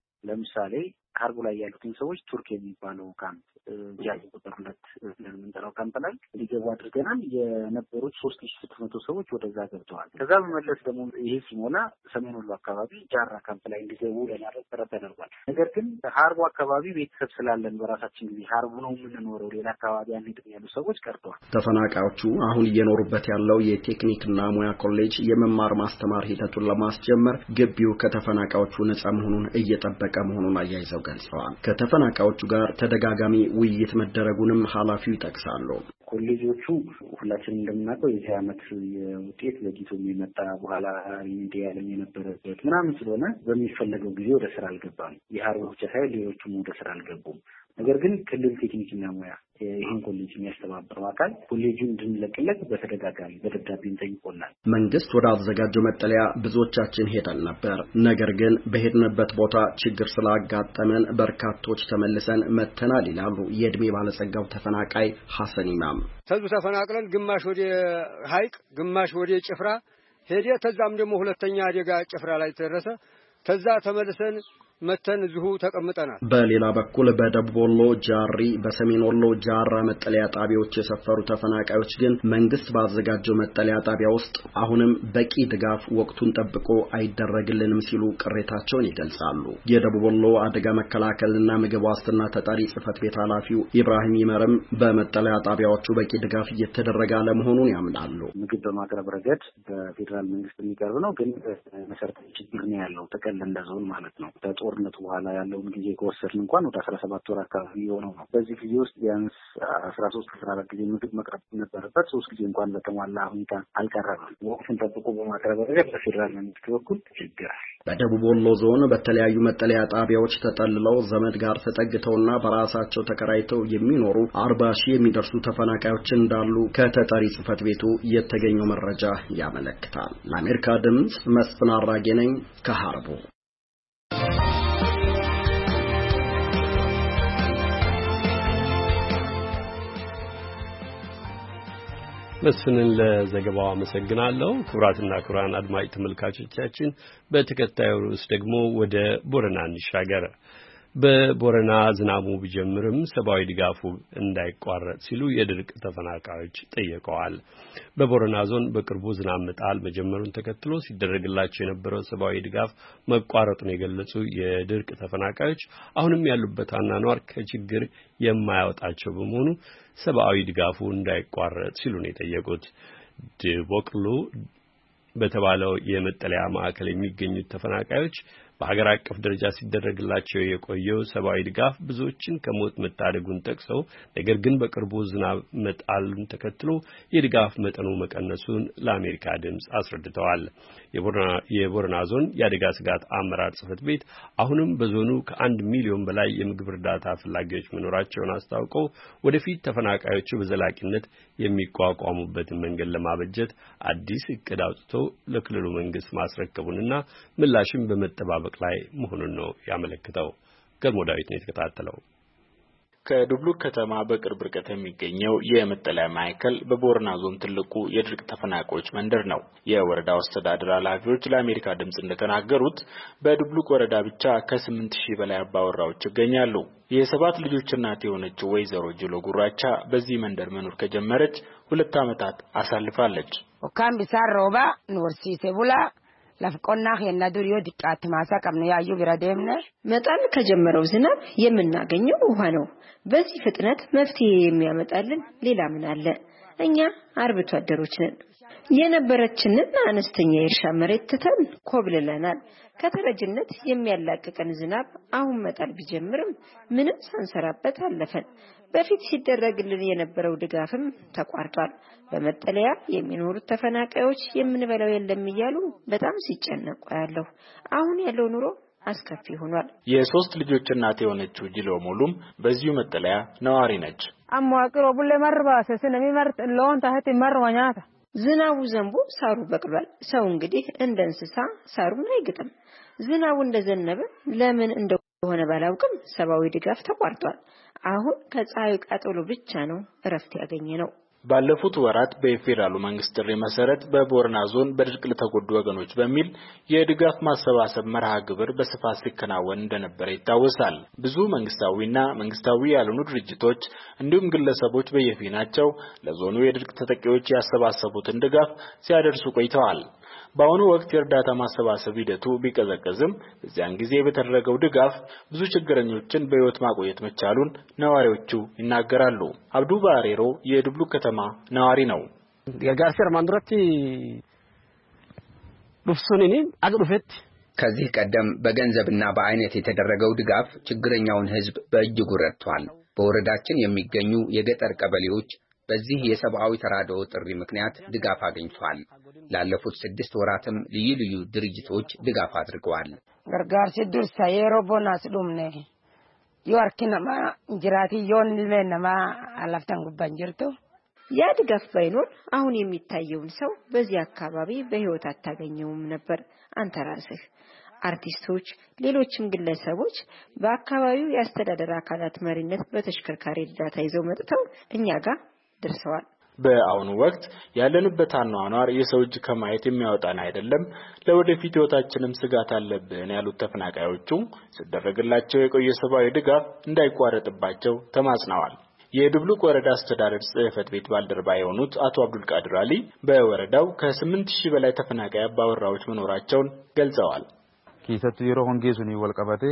ለምሳሌ አርቡ ላይ ያሉትን ሰዎች ቱርክ የሚባለው ካምፕ ጃይ ቁጥር 2 ለምንጠራው ካምፕ ላይ ሊገቡ አድርገናል። የነበሩት 3600 ሰዎች ወደዛ ገብተዋል። ከዛ በመለስ ደግሞ ይሄ ሲሞላ ሰሜን ወሎ አካባቢ ጃራ ካምፕ ላይ እንዲገቡ ለማድረግ ጥረት ተደርጓል። ነገር ግን ሀርቡ አካባቢ ቤተሰብ ስላለን በራሳችን ጊዜ ሀርቡ ነው የምንኖረው ሌላ አካባቢ አንሄድም ያሉ ሰዎች ቀርተዋል። ተፈናቃዮቹ አሁን እየኖሩበት ያለው የቴክኒክና ሙያ ኮሌጅ የመማር ማስተማር ሂደቱን ለማስጀመር ግቢው ከተፈናቃዮቹ ነፃ መሆኑን እየጠበቀ መሆኑን አያይዘው ገልጸዋል። ከተፈናቃዮቹ ጋር ተደጋጋሚ ውይይት መደረጉንም ኃላፊው ይጠቅሳሉ። ኮሌጆቹ ሁላችንም እንደምናውቀው የዚህ ዓመት የውጤት ለጊዜው የሚመጣ በኋላ ሚዲያ ላይ የነበረበት ምናምን ስለሆነ በሚፈለገው ጊዜ ወደ ስራ አልገባም። የሀርቡ ብቻ ሳይሆን ሌሎቹም ወደ ስራ አልገቡም። ነገር ግን ክልል ቴክኒክና ሙያ ይህን ኮሌጅ የሚያስተባብረው አካል ኮሌጁን እንድንለቅለት በተደጋጋሚ በደብዳቤም ጠይቆናል። መንግስት ወደ አዘጋጀው መጠለያ ብዙዎቻችን ሄደን ነበር። ነገር ግን በሄድንበት ቦታ ችግር ስላጋጠመን በርካቶች ተመልሰን መተናል ይላሉ የእድሜ ባለጸጋው ተፈናቃይ ሐሰን ኢማም። ተፈናቅለን ግማሽ ወደ ሀይቅ ግማሽ ወደ ጭፍራ ሄደ። ተዛም ደግሞ ሁለተኛ አደጋ ጭፍራ ላይ ተደረሰ። ተዛ ተመልሰን መተን እዚሁ ተቀምጠናል። በሌላ በኩል በደቡብ ወሎ ጃሪ በሰሜን ወሎ ጃራ መጠለያ ጣቢያዎች የሰፈሩ ተፈናቃዮች ግን መንግስት ባዘጋጀው መጠለያ ጣቢያ ውስጥ አሁንም በቂ ድጋፍ ወቅቱን ጠብቆ አይደረግልንም ሲሉ ቅሬታቸውን ይገልጻሉ። የደቡብ ወሎ አደጋ መከላከልና ምግብ ዋስትና ተጠሪ ጽህፈት ቤት ኃላፊው ኢብራሂም ይመርም በመጠለያ ጣቢያዎቹ በቂ ድጋፍ እየተደረገ አለመሆኑን ያምናሉ። ምግብ በማቅረብ ረገድ በፌዴራል መንግስት የሚቀርብ ነው፣ ግን መሰረታዊ ችግር ነው ያለው ተቀል እንደዞን ማለት ነው። ጦርነቱ በኋላ ያለውን ጊዜ ከወሰድን እንኳን ወደ 17 ወር አካባቢ የሆነው ነው። በዚህ ጊዜ ውስጥ ቢያንስ 13-14 ጊዜ ምግብ መቅረብ ነበረበት። 3 ጊዜ እንኳን በተሟላ ሁኔታ አልቀረበም። ወቅቱን ጠብቆ በማቅረብ ረገድ በፌዴራል መንግስት በኩል ችግር አለ። በደቡብ ወሎ ዞን በተለያዩ መጠለያ ጣቢያዎች ተጠልለው ዘመድ ጋር ተጠግተውና በራሳቸው ተከራይተው የሚኖሩ 40 ሺህ የሚደርሱ ተፈናቃዮች እንዳሉ ከተጠሪ ጽህፈት ቤቱ የተገኘው መረጃ ያመለክታል። ለአሜሪካ ድምጽ መስፍን አራጌ ነኝ ከሐርቡ። መስፍንን ለዘገባው አመሰግናለሁ። ክቡራትና ክቡራን አድማጭ ተመልካቾቻችን በተከታዩ ርዕስ ደግሞ ወደ ቦረና እንሻገር። በቦረና ዝናቡ ቢጀምርም ሰብአዊ ድጋፉ እንዳይቋረጥ ሲሉ የድርቅ ተፈናቃዮች ጠይቀዋል። በቦረና ዞን በቅርቡ ዝናብ መጣል መጀመሩን ተከትሎ ሲደረግላቸው የነበረው ሰብአዊ ድጋፍ መቋረጡን የገለጹ የድርቅ ተፈናቃዮች አሁንም ያሉበት አኗኗር ከችግር የማያወጣቸው በመሆኑ ሰብአዊ ድጋፉ እንዳይቋረጥ ሲሉ ነው የጠየቁት። ድቦቅሉ በተባለው የመጠለያ ማዕከል የሚገኙት ተፈናቃዮች በሀገር አቀፍ ደረጃ ሲደረግላቸው የቆየው ሰብአዊ ድጋፍ ብዙዎችን ከሞት መታደጉን ጠቅሰው ነገር ግን በቅርቡ ዝናብ መጣሉን ተከትሎ የድጋፍ መጠኑ መቀነሱን ለአሜሪካ ድምጽ አስረድተዋል። የቦረና ዞን የአደጋ ስጋት አመራር ጽሕፈት ቤት አሁንም በዞኑ ከ1 ሚሊዮን በላይ የምግብ እርዳታ ፈላጊዎች መኖራቸውን አስታውቀው ወደፊት ተፈናቃዮቹ በዘላቂነት የሚቋቋሙበትን መንገድ ለማበጀት አዲስ እቅድ አውጥቶ ለክልሉ መንግስት ማስረከቡንና ምላሽም በመጠባበቅ ላይ መሆኑን ነው ያመለከተው። ገልሞ ዳዊት ነው የተከታተለው። ከዱብሉቅ ከተማ በቅርብ ርቀት የሚገኘው የመጠለያ ማዕከል በቦረና ዞን ትልቁ የድርቅ ተፈናቃዮች መንደር ነው። የወረዳው አስተዳደር ኃላፊዎች ለአሜሪካ ድምጽ እንደተናገሩት በዱብሉቅ ወረዳ ብቻ ከ8000 በላይ አባወራዎች ይገኛሉ። የሰባት ልጆች እናት የሆነችው ወይዘሮ ጅሎ ጉራቻ በዚህ መንደር መኖር ከጀመረች 2 ዓመታት አሳልፋለች። ኦካም ቢሳር ሮባ ኑርሲሴ ቡላ ለፍቆና ሄና ዱሪዮ ዲቃት ማሳ ቀምነ ያዩ ቢራደምነ መጣል ከጀመረው ዝናብ የምናገኘው ውሃ ነው። በዚህ ፍጥነት መፍትሄ የሚያመጣልን ሌላ ምን አለ? እኛ አርብቶ አደሮች ነን። የነበረችንን አነስተኛ የእርሻ መሬት ትተን ኮብልለናል። ከተረጅነት የሚያላቅቀን ዝናብ አሁን መጣል ቢጀምርም ምንም ሳንሰራበት አለፈን። በፊት ሲደረግልን የነበረው ድጋፍም ተቋርጧል። በመጠለያ የሚኖሩት ተፈናቃዮች የምንበላው የለም እያሉ በጣም ሲጨነቁ ያለው አሁን ያለው ኑሮ አስከፊ ሆኗል። የሶስት ልጆች እናት የሆነችው ጅሎ ሙሉም በዚሁ መጠለያ ነዋሪ ነች። አሟቅሮ ቡለ መርባሰ ስለሚ መርጥ ለውን ታህት መርዋኛታ ዝናቡ ዘንቦ ሳሩ በቅሏል። ሰው እንግዲህ እንደ እንስሳ ሳሩን አይግጥም። ዝናቡ እንደዘነበ ለምን እንደሆነ ባላውቅም ሰብአዊ ድጋፍ ተቋርጧል። አሁን ከፀሐዩ ቃጠሎ ብቻ ነው እረፍት ያገኘነው። ባለፉት ወራት በፌደራሉ መንግስት ጥሪ መሰረት በቦረና ዞን በድርቅ ለተጎዱ ወገኖች በሚል የድጋፍ ማሰባሰብ መርሃ ግብር በስፋት ሲከናወን እንደነበረ ይታወሳል። ብዙ መንግስታዊና መንግስታዊ ያልሆኑ ድርጅቶች እንዲሁም ግለሰቦች በየፊናቸው ለዞኑ የድርቅ ተጠቂዎች ያሰባሰቡትን ድጋፍ ሲያደርሱ ቆይተዋል። በአሁኑ ወቅት የእርዳታ ማሰባሰብ ሂደቱ ቢቀዘቀዝም በዚያን ጊዜ በተደረገው ድጋፍ ብዙ ችግረኞችን በህይወት ማቆየት መቻሉን ነዋሪዎቹ ይናገራሉ። አብዱ ባሬሮ የዱብሉ ከተማ ነዋሪ ነው። ገርጋር ማንድራቲ ዱፍሱኒኒ አግዱፈት ከዚህ ቀደም በገንዘብና በአይነት የተደረገው ድጋፍ ችግረኛውን ህዝብ በእጅጉ ረድቷል። በወረዳችን የሚገኙ የገጠር ቀበሌዎች በዚህ የሰብአዊ ተራድኦ ጥሪ ምክንያት ድጋፍ አግኝቷል። ላለፉት 6 ወራትም ልዩ ልዩ ድርጅቶች ድጋፍ አድርገዋል። ገርጋር ሲዱርሳ የሮቦናስ ዱምኔ ይወርኪናማ እንጅራቲ ዮን ለነማ አላፍታን ጉባንጀርቶ ያ ድጋፍ ባይኖር አሁን የሚታየውን ሰው በዚህ አካባቢ በህይወት አታገኘውም ነበር። አንተ ራስህ አርቲስቶች፣ ሌሎችም ግለሰቦች በአካባቢው ያስተዳደር አካላት መሪነት በተሽከርካሪ እርዳታ ይዘው መጥተው እኛ ጋር ደርሰዋል። በአሁኑ ወቅት ያለንበት አኗኗር የሰው እጅ ከማየት የሚያወጣን አይደለም፣ ለወደፊት ህይወታችንም ስጋት አለብን ያሉት ተፈናቃዮቹ ሲደረግላቸው የቆየ ሰብአዊ ድጋፍ እንዳይቋረጥባቸው ተማጽነዋል። የዱብሉቅ ወረዳ አስተዳደር ጽህፈት ቤት ባልደረባ የሆኑት አቶ አብዱል ቃድር አሊ በወረዳው ከ8000 በላይ ተፈናቃይ አባወራዎች መኖራቸውን ገልጸዋል። ኪሰቱ የሮ ሆንጌሱኒ ወልቀበቴ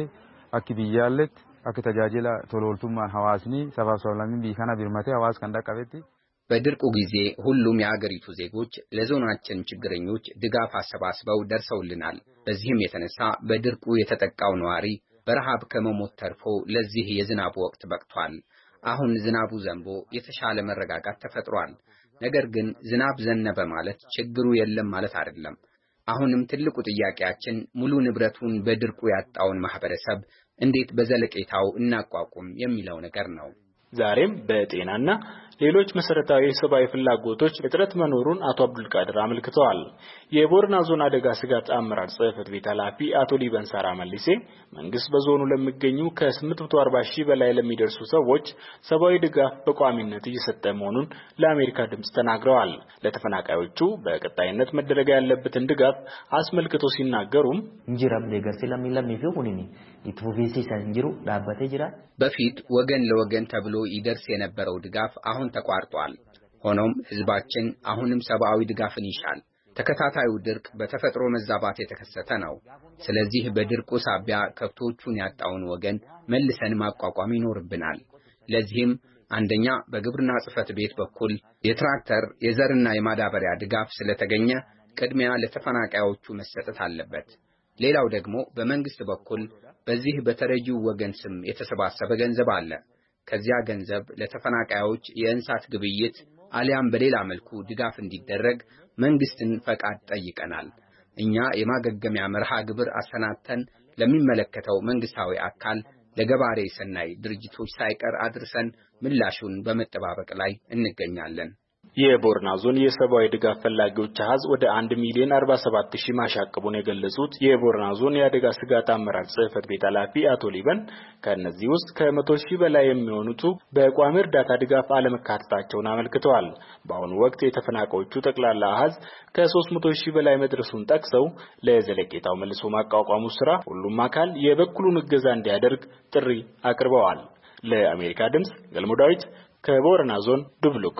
አክቢያለት አክተጃጀላ ቶሎልቱማን ሐዋስኒ ሰባሰላሚን ቢካና ቢርማቴ ሐዋስ ከንዳቀበቲ በድርቁ ጊዜ ሁሉም የአገሪቱ ዜጎች ለዞናችን ችግረኞች ድጋፍ አሰባስበው ደርሰውልናል። በዚህም የተነሳ በድርቁ የተጠቃው ነዋሪ በረሃብ ከመሞት ተርፎ ለዚህ የዝናብ ወቅት በቅቷል። አሁን ዝናቡ ዘንቦ የተሻለ መረጋጋት ተፈጥሯል። ነገር ግን ዝናብ ዘነበ ማለት ችግሩ የለም ማለት አይደለም። አሁንም ትልቁ ጥያቄያችን ሙሉ ንብረቱን በድርቁ ያጣውን ማህበረሰብ እንዴት በዘለቄታው እናቋቁም የሚለው ነገር ነው። ዛሬም በጤናና ሌሎች መሰረታዊ ሰብአዊ ፍላጎቶች እጥረት መኖሩን አቶ አብዱል ቃድር አመልክተዋል። የቦረና ዞን አደጋ ስጋት አመራር ጽህፈት ቤት ኃላፊ አቶ ሊበን ሳራ መልሴ መንግስት በዞኑ ለሚገኙ ከ840 ሺህ በላይ ለሚደርሱ ሰዎች ሰብአዊ ድጋፍ በቋሚነት እየሰጠ መሆኑን ለአሜሪካ ድምጽ ተናግረዋል። ለተፈናቃዮቹ በቀጣይነት መደረግ ያለበትን ድጋፍ አስመልክቶ ሲናገሩም እንጂራብ ለገርሲ ለሚፊው ሁኒኒ ኢትፉፊሲ ሰንጂሩ ዳባቴ ጅራ በፊት ወገን ለወገን ተብሎ ይደርስ የነበረው ድጋፍ አሁን ተቋርጧል። ሆኖም ህዝባችን አሁንም ሰብአዊ ድጋፍን ይሻል። ተከታታዩ ድርቅ በተፈጥሮ መዛባት የተከሰተ ነው። ስለዚህ በድርቁ ሳቢያ ከብቶቹን ያጣውን ወገን መልሰን ማቋቋም ይኖርብናል። ለዚህም አንደኛ በግብርና ጽሕፈት ቤት በኩል የትራክተር የዘርና የማዳበሪያ ድጋፍ ስለተገኘ ቅድሚያ ለተፈናቃዮቹ መሰጠት አለበት። ሌላው ደግሞ በመንግስት በኩል በዚህ በተረጂው ወገን ስም የተሰባሰበ ገንዘብ አለ። ከዚያ ገንዘብ ለተፈናቃዮች የእንስሳት ግብይት አሊያም በሌላ መልኩ ድጋፍ እንዲደረግ መንግስትን ፈቃድ ጠይቀናል። እኛ የማገገሚያ መርሃ ግብር አሰናተን ለሚመለከተው መንግስታዊ አካል ለገባሬ ሰናይ ድርጅቶች ሳይቀር አድርሰን ምላሹን በመጠባበቅ ላይ እንገኛለን። የቦረና ዞን የሰብአዊ ድጋፍ ፈላጊዎች አሃዝ ወደ 1,047,000 ማሻቀቡን የገለጹት የቦረና ዞን የአደጋ ስጋት አመራር ጽህፈት ቤት ኃላፊ አቶ ሊበን ከነዚህ ውስጥ ከ100,000 በላይ የሚሆኑት በቋሚ እርዳታ ድጋፍ አለመካተታቸውን አመልክተዋል። በአሁኑ ወቅት የተፈናቃዮቹ ጠቅላላ አሃዝ ከ300,000 በላይ መድረሱን ጠቅሰው ለዘለቄታው መልሶ ማቋቋሙ ስራ ሁሉም አካል የበኩሉን እገዛ እንዲያደርግ ጥሪ አቅርበዋል። ለአሜሪካ ድምጽ ገልሞ ዳዊት ከቦረና ዞን ዱብሉቅ።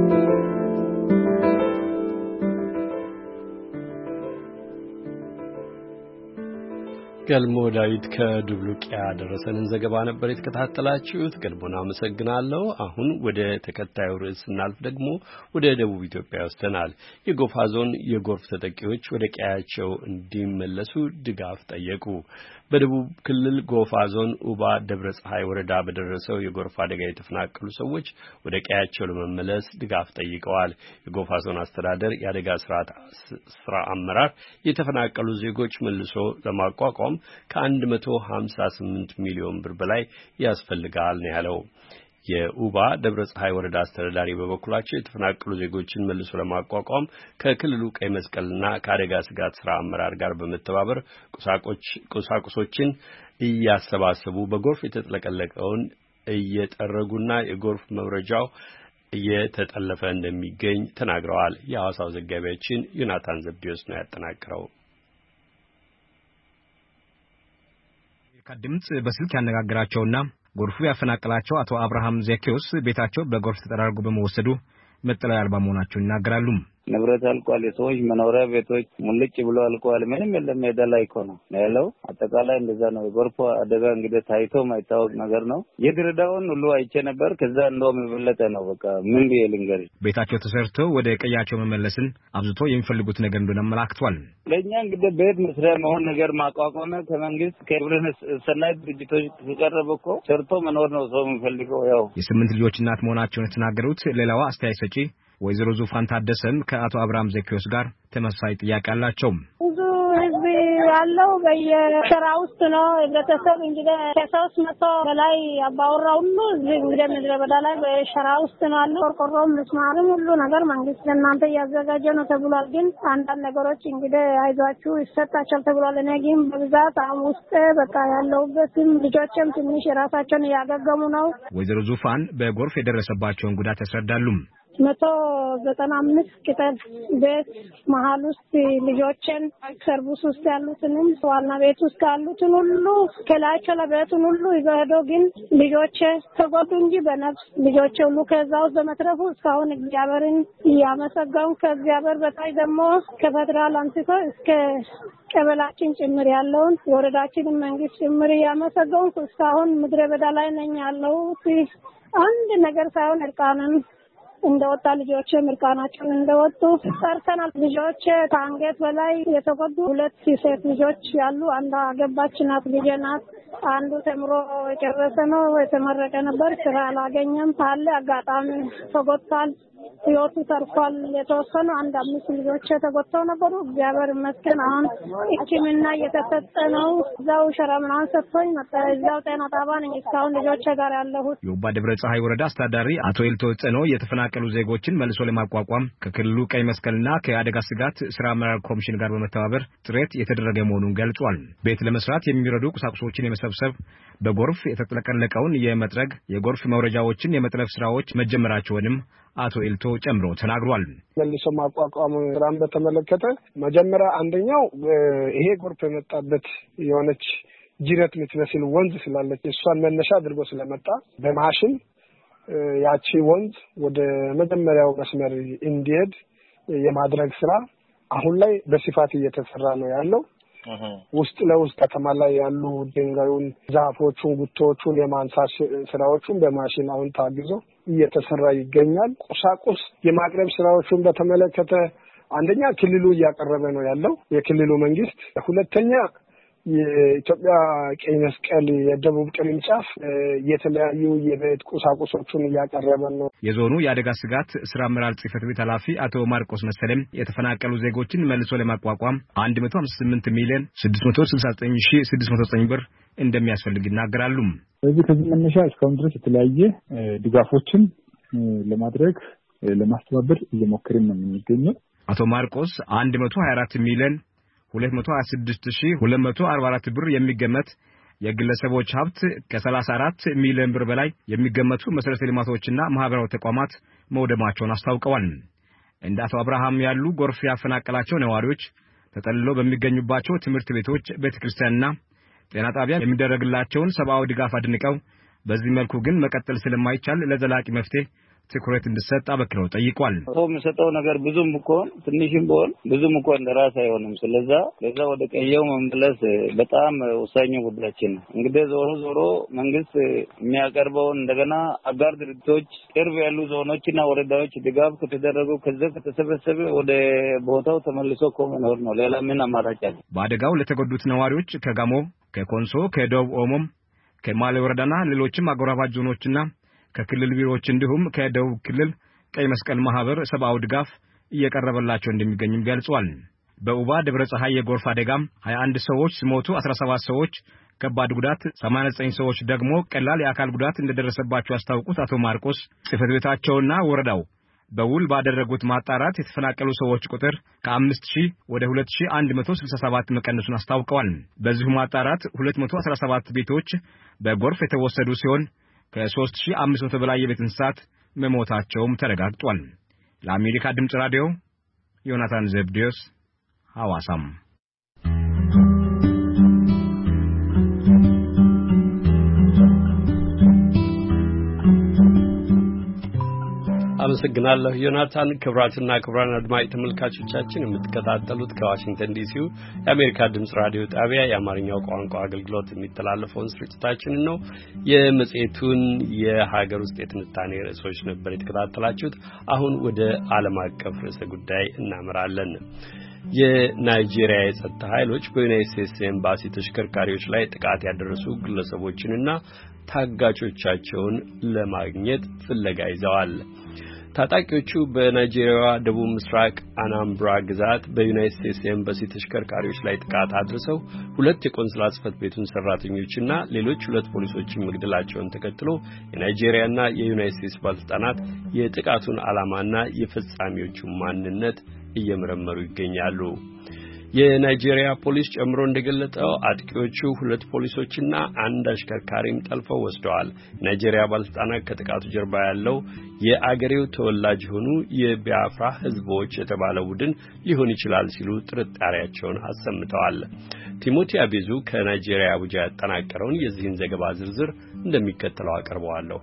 ገልሞ ዳዊት ከዱብሉቂያ ደረሰንን ዘገባ ነበር የተከታተላችሁት። ገልሞን አመሰግናለሁ። አሁን ወደ ተከታዩ ርዕስ ስናልፍ ደግሞ ወደ ደቡብ ኢትዮጵያ ወስደናል። የጎፋ ዞን የጎርፍ ተጠቂዎች ወደ ቀያቸው እንዲመለሱ ድጋፍ ጠየቁ። በደቡብ ክልል ጎፋ ዞን ኡባ ደብረ ፀሐይ ወረዳ በደረሰው የጎርፍ አደጋ የተፈናቀሉ ሰዎች ወደ ቀያቸው ለመመለስ ድጋፍ ጠይቀዋል። የጎፋ ዞን አስተዳደር የአደጋ ስራ አመራር የተፈናቀሉ ዜጎች መልሶ ለማቋቋም ከ158 ሚሊዮን ብር በላይ ያስፈልጋል ነው ያለው። የኡባ ደብረ ፀሐይ ወረዳ አስተዳዳሪ በበኩላቸው የተፈናቀሉ ዜጎችን መልሶ ለማቋቋም ከክልሉ ቀይ መስቀልና ከአደጋ ስጋት ስራ አመራር ጋር በመተባበር ቁሳቁሶችን እያሰባሰቡ በጎርፍ የተጥለቀለቀውን እየጠረጉና የጎርፍ መውረጃው እየተጠለፈ እንደሚገኝ ተናግረዋል። የሐዋሳው ዘጋቢያችን ዮናታን ዘብዲዮስ ነው ያጠናቀረው። ከድምጽ በስልክ ያነጋገራቸውና ጎርፉ ያፈናቀላቸው አቶ አብርሃም ዘኪዮስ ቤታቸው በጎርፍ ተጠራርጎ በመወሰዱ መጠለያ አልባ መሆናቸውን ይናገራሉ። ንብረት አልቋል። የሰዎች መኖሪያ ቤቶች ሙልጭ ብሎ አልቋል። ምንም የለም፣ ሜዳ ላይ እኮ ነው ያለው። አጠቃላይ እንደዛ ነው። የጎርፍ አደጋ እንግዲህ ታይቶ ማይታወቅ ነገር ነው። የድሬዳውን ሁሉ አይቼ ነበር። ከዛ እንደውም የበለጠ ነው። በቃ ምን ብዬ ልንገርሽ። ቤታቸው ተሰርተው ወደ ቀያቸው መመለስን አብዝቶ የሚፈልጉት ነገር እንደሆነ አመላክቷል። ለእኛ እንግዲህ ቤት መስሪያ መሆን ነገር ማቋቋሚያ ከመንግስት ከህብረተሰብ ድርጅቶች ተቀረበ እኮ ሰርቶ መኖር ነው ሰው የሚፈልገው። ያው የ8 ልጆች እናት መሆናቸውን የተናገሩት ሌላዋ አስተያየት ሰጪ ወይዘሮ ዙፋን ታደሰም ከአቶ አብርሃም ዘኪዮስ ጋር ተመሳሳይ ጥያቄ አላቸው። ብዙ ህዝብ ያለው በየሸራ ውስጥ ነው። ህብረተሰብ እንግዲህ ከ300 በላይ አባወራ ሁሉ እንግዲህ ምድረ በዳ ላይ በሸራ ውስጥ ነው ያለው። ቆርቆሮም ምስማርም ሁሉ ነገር መንግስት ለእናንተ እያዘጋጀ ነው ተብሏል። ግን አንዳንድ ነገሮች እንግዲህ አይዟችሁ ይሰጣቸዋል ተብሏል። እኔ ግን በብዛት አሁን ውስጥ በቃ ያለሁበትም ልጆችም ትንሽ የራሳቸውን እያገገሙ ነው። ወይዘሮ ዙፋን በጎርፍ የደረሰባቸውን ጉዳት ያስረዳሉ። 195 ቅጠል ቤት መሀል ውስጥ ልጆችን ሰርቪስ ውስጥ ያሉትንም ዋና ቤት ውስጥ ያሉትን ሁሉ ከላይቸው ለቤቱን ሁሉ ይዘው ግን ልጆች ተጎዱ እንጂ በነፍስ ልጆች ሁሉ ከዛ ውስጥ በመትረፉ እስካሁን እግዚአብሔርን እያመሰገኑ ከእግዚአብሔር በታይ ደግሞ ከፌደራል አንስቶ እስከ ቀበላችን ጭምር ያለውን የወረዳችን መንግስት ጭምር እያመሰገኑ እስካሁን ምድረ በዳ ላይ ነኝ ያለው። አንድ ነገር ሳይሆን እርቃንን እንደወጣ ልጆች ምርቃናቸውን እንደወጡ ሰርተናል። ልጆች ከአንገት በላይ የተጎዱ 2 ሴት ልጆች ያሉ፣ አንዷ አገባች ናት፣ ልጅ ናት። አንዱ ተምሮ የጨረሰ ነው፣ የተመረቀ ነበር፣ ስራ አላገኘም። ታለ አጋጣሚ ተጎድቷል፣ ህይወቱ ተርፏል። የተወሰኑ 5 ልጆች ተጎድተው ነበሩ። እግዚአብሔር ይመስገን አሁን ሕክምና እየተሰጠ ነው። እዛው ሸራ ምናምን ሰጥቶኝ መጣ። እዛው ጤና ጣቢያ ነኝ እስካሁን ልጆች ጋር ያለሁት። የኡባ ደብረ ፀሐይ ወረዳ አስተዳዳሪ አቶ ኤልቶ ጸኖ የተፈናቀሉ ዜጎችን መልሶ ለማቋቋም ከክልሉ ቀይ መስቀልና ከአደጋ ስጋት ስራ አመራር ኮሚሽን ጋር በመተባበር ጥረት የተደረገ መሆኑን ገልጿል። ቤት ለመስራት የሚረዱ ቁሳቁሶችን የመሰብሰብ፣ በጎርፍ የተጥለቀለቀውን የመጥረግ፣ የጎርፍ መውረጃዎችን የመጥለፍ ስራዎች መጀመራቸውንም አቶ ኤልቶ ጨምሮ ተናግሯል። መልሶ ማቋቋም ስራን በተመለከተ መጀመሪያ አንደኛው ይሄ ጎርፍ የመጣበት የሆነች ጅረት የምትመስል ወንዝ ስላለች እሷን መነሻ አድርጎ ስለመጣ በማሽን ያቺ ወንዝ ወደ መጀመሪያው መስመር እንዲሄድ የማድረግ ስራ አሁን ላይ በስፋት እየተሰራ ነው ያለው። ውስጥ ለውስጥ ከተማ ላይ ያሉ ድንጋዩን፣ ዛፎቹን፣ ጉቶቹን የማንሳት ስራዎቹን በማሽን አሁን ታግዞ እየተሰራ ይገኛል። ቁሳቁስ የማቅረብ ስራዎቹን በተመለከተ አንደኛ ክልሉ እያቀረበ ነው ያለው የክልሉ መንግስት፣ ሁለተኛ የኢትዮጵያ ቀይ መስቀል የደቡብ ቅርንጫፍ የተለያዩ የቤት ቁሳቁሶችን እያቀረበ ነው። የዞኑ የአደጋ ስጋት ስራ አመራር ጽሕፈት ቤት ኃላፊ አቶ ማርቆስ መሰለም የተፈናቀሉ ዜጎችን መልሶ ለማቋቋም 158 ሚሊዮን 669609 ብር እንደሚያስፈልግ ይናገራሉ። ስለዚህ ከዚህ መነሻ እስካሁን ድረስ የተለያየ ድጋፎችን ለማድረግ ለማስተባበር እየሞከርን ነው የምንገኘው። አቶ ማርቆስ 124 ሚሊዮን 226244 ብር የሚገመት የግለሰቦች ሀብት ከ34 ሚሊዮን ብር በላይ የሚገመቱ መሰረተ ልማቶችና ማህበራዊ ተቋማት መውደማቸውን አስታውቀዋል። እንደ አቶ አብርሃም ያሉ ጎርፍ ያፈናቀላቸው ነዋሪዎች ተጠልለው በሚገኙባቸው ትምህርት ቤቶች፣ ቤተክርስቲያንና ጤና ጣቢያ የሚደረግላቸውን ሰብአዊ ድጋፍ አድንቀው በዚህ መልኩ ግን መቀጠል ስለማይቻል ለዘላቂ መፍትሄ ትኩረት እንዲሰጥ አበክረው ጠይቋል። የሚሰጠው ነገር ብዙም ቢሆን ትንሽም ቢሆን ብዙም እንኳን እንደራስ አይሆንም። ለዛ ወደ ቀየው መመለስ በጣም ወሳኝ ጉዳያችን ነው። እንግዲህ ዞሮ መንግስት የሚያቀርበውን እንደገና አጋር ድርጅቶች ቅርብ ያሉ ዞኖችና ወረዳዎች ድጋፍ ከተደረጉ ከተሰበሰበ ወደ ቦታው ተመልሶ መኖር ነው። ሌላ ምን አማራጭ አለ? በአደጋው ለተጎዱት ነዋሪዎች ከጋሞ፣ ከኮንሶ፣ ከደቡብ ኦሞም፣ ከማሌ ወረዳና ሌሎችም አጎራባች ዞኖችና ከክልል ቢሮዎች እንዲሁም ከደቡብ ክልል ቀይ መስቀል ማህበር ሰብአዊ ድጋፍ እየቀረበላቸው እንደሚገኝም ገልጿል። በኡባ ደብረ ፀሐይ የጎርፍ አደጋም 21 ሰዎች ሲሞቱ 17 ሰዎች ከባድ ጉዳት 89 ሰዎች ደግሞ ቀላል የአካል ጉዳት እንደደረሰባቸው አስታውቁት አቶ ማርቆስ ጽሕፈት ቤታቸውና ወረዳው በውል ባደረጉት ማጣራት የተፈናቀሉ ሰዎች ቁጥር ከ5000 ወደ 2167 መቀነሱን አስታውቀዋል። በዚሁ ማጣራት 217 ቤቶች በጎርፍ የተወሰዱ ሲሆን ከ3500 በላይ የቤት እንስሳት መሞታቸውም ተረጋግጧል። ለአሜሪካ ድምጽ ራዲዮ ዮናታን ዘብዲዮስ ሐዋሳም። አመሰግናለሁ ዮናታን። ክብራትና ክብራን አድማጭ ተመልካቾቻችን የምትከታተሉት ከዋሽንግተን ዲሲው የአሜሪካ ድምጽ ራዲዮ ጣቢያ የአማርኛው ቋንቋ አገልግሎት የሚተላለፈውን ስርጭታችንን ነው። የመጽሔቱን የሀገር ውስጥ የትንታኔ ርዕሶች ነበር የተከታተላችሁት። አሁን ወደ ዓለም አቀፍ ርዕሰ ጉዳይ እናመራለን። የናይጄሪያ የጸጥታ ኃይሎች በዩናይትድ ስቴትስ ኤምባሲ ተሽከርካሪዎች ላይ ጥቃት ያደረሱ ግለሰቦችንና ታጋቾቻቸውን ለማግኘት ፍለጋ ይዘዋል። ታጣቂዎቹ በናይጄሪያ ደቡብ ምስራቅ አናምብራ ግዛት በዩናይትድ ስቴትስ ኤምባሲ ተሽከርካሪዎች ላይ ጥቃት አድርሰው 2 የቆንስላ ጽሕፈት ቤቱን ሰራተኞችና ሌሎች 2 ፖሊሶችን መግደላቸውን ተከትሎ የናይጄሪያና የዩናይትድ ስቴትስ ባለስልጣናት የጥቃቱን ዓላማና የፈጻሚዎቹን ማንነት እየመረመሩ ይገኛሉ። የናይጄሪያ ፖሊስ ጨምሮ እንደገለጠው አጥቂዎቹ 2 ፖሊሶችና 1 አሽከርካሪም ጠልፈው ወስደዋል። ናይጄሪያ ባለስልጣናት ከጥቃቱ ጀርባ ያለው የአገሬው ተወላጅ የሆኑ የቢያፍራ ህዝቦች የተባለው ቡድን ሊሆን ይችላል ሲሉ ጥርጣሬያቸውን አሰምተዋል። ቲሞቲ አቤዙ ከናይጄሪያ አቡጃ ያጠናቀረውን የዚህን ዘገባ ዝርዝር እንደሚከተለው አቀርበዋለሁ።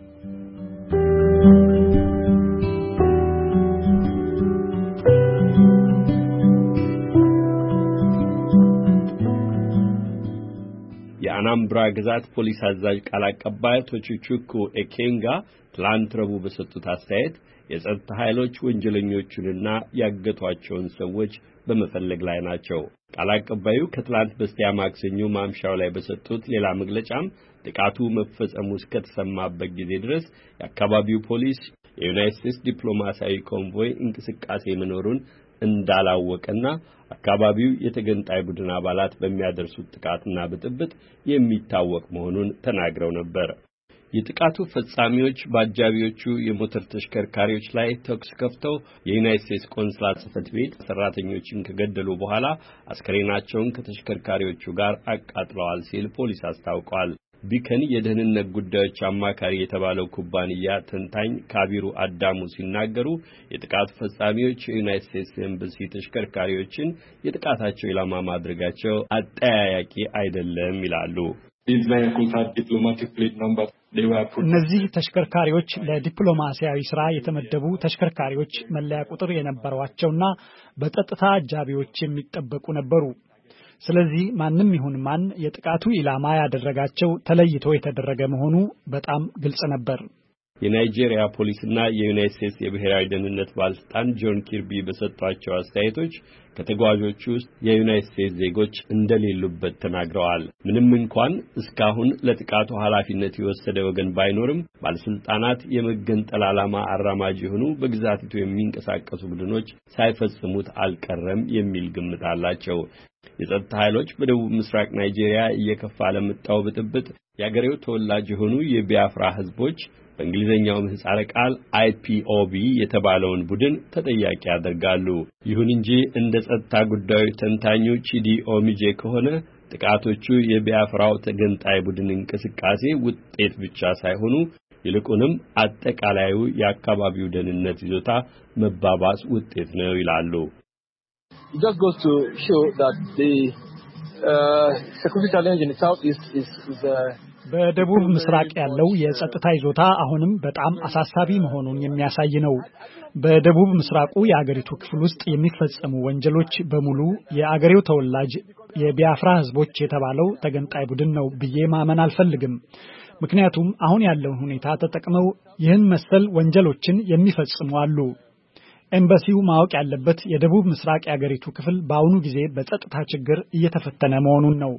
የአናምብራ ግዛት ፖሊስ አዛዥ ቃል አቀባይ ቶቹቹኩ ኤኬንጋ ትላንት ረቡዕ በሰጡት አስተያየት የጸጥታ ኃይሎች ወንጀለኞቹንና ያገቷቸውን ሰዎች በመፈለግ ላይ ናቸው። ቃል አቀባዩ ከትላንት በስቲያ ማክሰኞ ማምሻው ላይ በሰጡት ሌላ መግለጫም ጥቃቱ መፈጸሙ እስከተሰማበት ጊዜ ድረስ የአካባቢው ፖሊስ የዩናይትድ ስቴትስ ዲፕሎማሲያዊ ኮንቮይ እንቅስቃሴ መኖሩን እንዳላወቀና አካባቢው የተገንጣይ ቡድን አባላት በሚያደርሱት ጥቃትና ብጥብጥ የሚታወቅ መሆኑን ተናግረው ነበር። የጥቃቱ ፈጻሚዎች በአጃቢዎቹ የሞተር ተሽከርካሪዎች ላይ ተኩስ ከፍተው የዩናይትድ ስቴትስ ቆንስላ ጽሕፈት ቤት ሰራተኞችን ከገደሉ በኋላ አስከሬናቸውን ከተሽከርካሪዎቹ ጋር አቃጥለዋል ሲል ፖሊስ አስታውቋል። ቢከን የደህንነት ጉዳዮች አማካሪ የተባለው ኩባንያ ተንታኝ ካቢሩ አዳሙ ሲናገሩ የጥቃቱ ፈጻሚዎች የዩናይትድ ስቴትስ ኤምባሲ ተሽከርካሪዎችን የጥቃታቸው ኢላማ ማድረጋቸው አጠያያቂ አይደለም ይላሉ። እነዚህ ተሽከርካሪዎች ለዲፕሎማሲያዊ ስራ የተመደቡ ተሽከርካሪዎች መለያ ቁጥር የነበሯቸውና በጸጥታ አጃቢዎች የሚጠበቁ ነበሩ። ስለዚህ ማንም ይሁን ማን የጥቃቱ ኢላማ ያደረጋቸው ተለይቶ የተደረገ መሆኑ በጣም ግልጽ ነበር። የናይጄሪያ ፖሊስና የዩናይትድ ስቴትስ የብሔራዊ ደህንነት ባለስልጣን ጆን ኪርቢ በሰጧቸው አስተያየቶች ከተጓዦቹ ውስጥ የዩናይትድ ስቴትስ ዜጎች እንደሌሉበት ተናግረዋል። ምንም እንኳን እስካሁን ለጥቃቱ ኃላፊነት የወሰደ ወገን ባይኖርም ባለስልጣናት የመገንጠል ዓላማ አራማጅ የሆኑ በግዛቲቱ የሚንቀሳቀሱ ቡድኖች ሳይፈጽሙት አልቀረም የሚል ግምት አላቸው። የጸጥታ ኃይሎች በደቡብ ምስራቅ ናይጄሪያ እየከፋ ለመጣው ብጥብጥ የአገሬው ተወላጅ የሆኑ የቢያፍራ ህዝቦች በእንግሊዘኛው ምህጻረ ቃል IPOB የተባለውን ቡድን ተጠያቂ ያደርጋሉ። ይሁን እንጂ እንደ ጸጥታ ጉዳዮች ተንታኙ ቺዲ ኦሚጄ ከሆነ ጥቃቶቹ የቢያፍራው ተገንጣይ ቡድን እንቅስቃሴ ውጤት ብቻ ሳይሆኑ ይልቁንም አጠቃላዩ የአካባቢው ደህንነት ይዞታ መባባስ ውጤት ነው ይላሉ። It just goes to show that the security challenge in the southeast is በደቡብ ምስራቅ ያለው የጸጥታ ይዞታ አሁንም በጣም አሳሳቢ መሆኑን የሚያሳይ ነው። በደቡብ ምስራቁ የአገሪቱ ክፍል ውስጥ የሚፈጸሙ ወንጀሎች በሙሉ የአገሬው ተወላጅ የቢያፍራ ህዝቦች የተባለው ተገንጣይ ቡድን ነው ብዬ ማመን አልፈልግም። ምክንያቱም አሁን ያለውን ሁኔታ ተጠቅመው ይህን መሰል ወንጀሎችን የሚፈጽሙ አሉ። ኤምባሲው ማወቅ ያለበት የደቡብ ምስራቅ የአገሪቱ ክፍል በአሁኑ ጊዜ በጸጥታ ችግር እየተፈተነ መሆኑን ነው።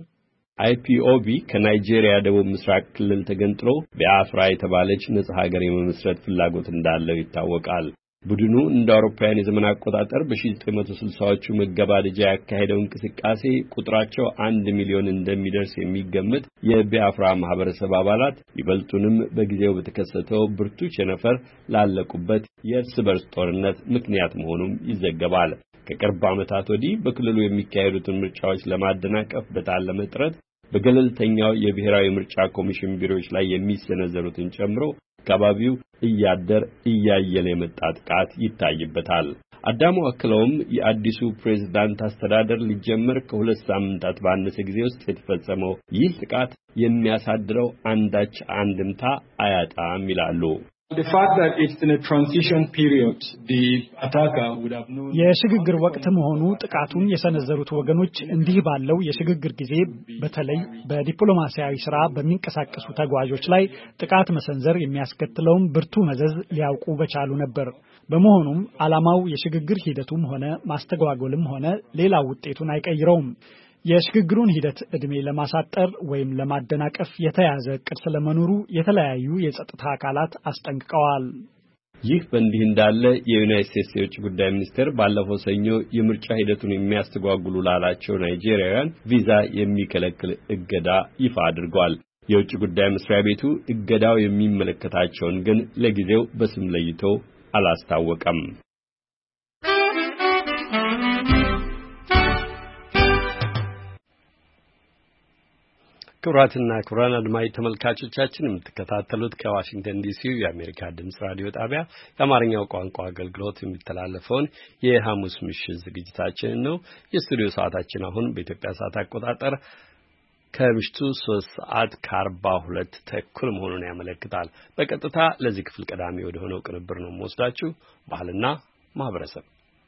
አይፒኦቢ ከናይጄሪያ ደቡብ ምስራቅ ክልል ተገንጥሎ ቢያፍራ የተባለች ነጻ ሀገር የመመስረት ፍላጎት እንዳለው ይታወቃል። ቡድኑ እንደ አውሮፓውያን የዘመን አቆጣጠር በ1960ዎቹ መገባደጃ ያካሄደው እንቅስቃሴ ቁጥራቸው 1 ሚሊዮን እንደሚደርስ የሚገመት የቢያፍራ ማህበረሰብ አባላት ይበልጡንም በጊዜው በተከሰተው ብርቱ ቸነፈር ላለቁበት የእርስ በርስ ጦርነት ምክንያት መሆኑም ይዘገባል። ከቅርብ ዓመታት ወዲህ በክልሉ የሚካሄዱትን ምርጫዎች ለማደናቀፍ በታለመ ጥረት በገለልተኛው የብሔራዊ ምርጫ ኮሚሽን ቢሮዎች ላይ የሚሰነዘሩትን ጨምሮ አካባቢው እያደር እያየለ የመጣ ጥቃት ይታይበታል። አዳሙ አክለውም የአዲሱ ፕሬዝዳንት አስተዳደር ሊጀመር ከ2 ሳምንታት ባነሰ ጊዜ ውስጥ የተፈጸመው ይህ ጥቃት የሚያሳድረው አንዳች አንድምታ አያጣም ይላሉ። The fact that it's in a transition period, the attacker would have known. የሽግግር ወቅት መሆኑ ጥቃቱን የሰነዘሩት ወገኖች እንዲህ ባለው የሽግግር ጊዜ በተለይ በዲፕሎማሲያዊ ስራ በሚንቀሳቀሱ ተጓዦች ላይ ጥቃት መሰንዘር የሚያስከትለውን ብርቱ መዘዝ ሊያውቁ በቻሉ ነበር። በመሆኑም ዓላማው የሽግግር ሂደቱም ሆነ ማስተጓጎልም ሆነ ሌላ ውጤቱን አይቀይረውም። የሽግግሩን ሂደት እድሜ ለማሳጠር ወይም ለማደናቀፍ የተያዘ እቅድ ስለመኖሩ የተለያዩ የጸጥታ አካላት አስጠንቅቀዋል። ይህ በእንዲህ እንዳለ የዩናይትድ ስቴትስ የውጭ ጉዳይ ሚኒስቴር ባለፈው ሰኞ የምርጫ ሂደቱን የሚያስተጓጉሉ ላላቸው ናይጄሪያውያን ቪዛ የሚከለክል እገዳ ይፋ አድርጓል። የውጭ ጉዳይ መስሪያ ቤቱ እገዳው የሚመለከታቸውን ግን ለጊዜው በስም ለይቶ አላስታወቀም። ክቡራትና ክቡራን አድማጭ ተመልካቾቻችን የምትከታተሉት ከዋሽንግተን ዲሲ የአሜሪካ ድምጽ ራዲዮ ጣቢያ የአማርኛው ቋንቋ አገልግሎት የሚተላለፈውን የሐሙስ ምሽት ዝግጅታችንን ነው። የስቱዲዮ ሰዓታችን አሁን በኢትዮጵያ ሰዓት አቆጣጠር ከምሽቱ 3:42 ተኩል መሆኑን ያመለክታል። በቀጥታ ለዚህ ክፍል ቀዳሚ ወደ ሆነው ቅንብር ነው የምወስዳችሁ። ባህልና ማህበረሰብ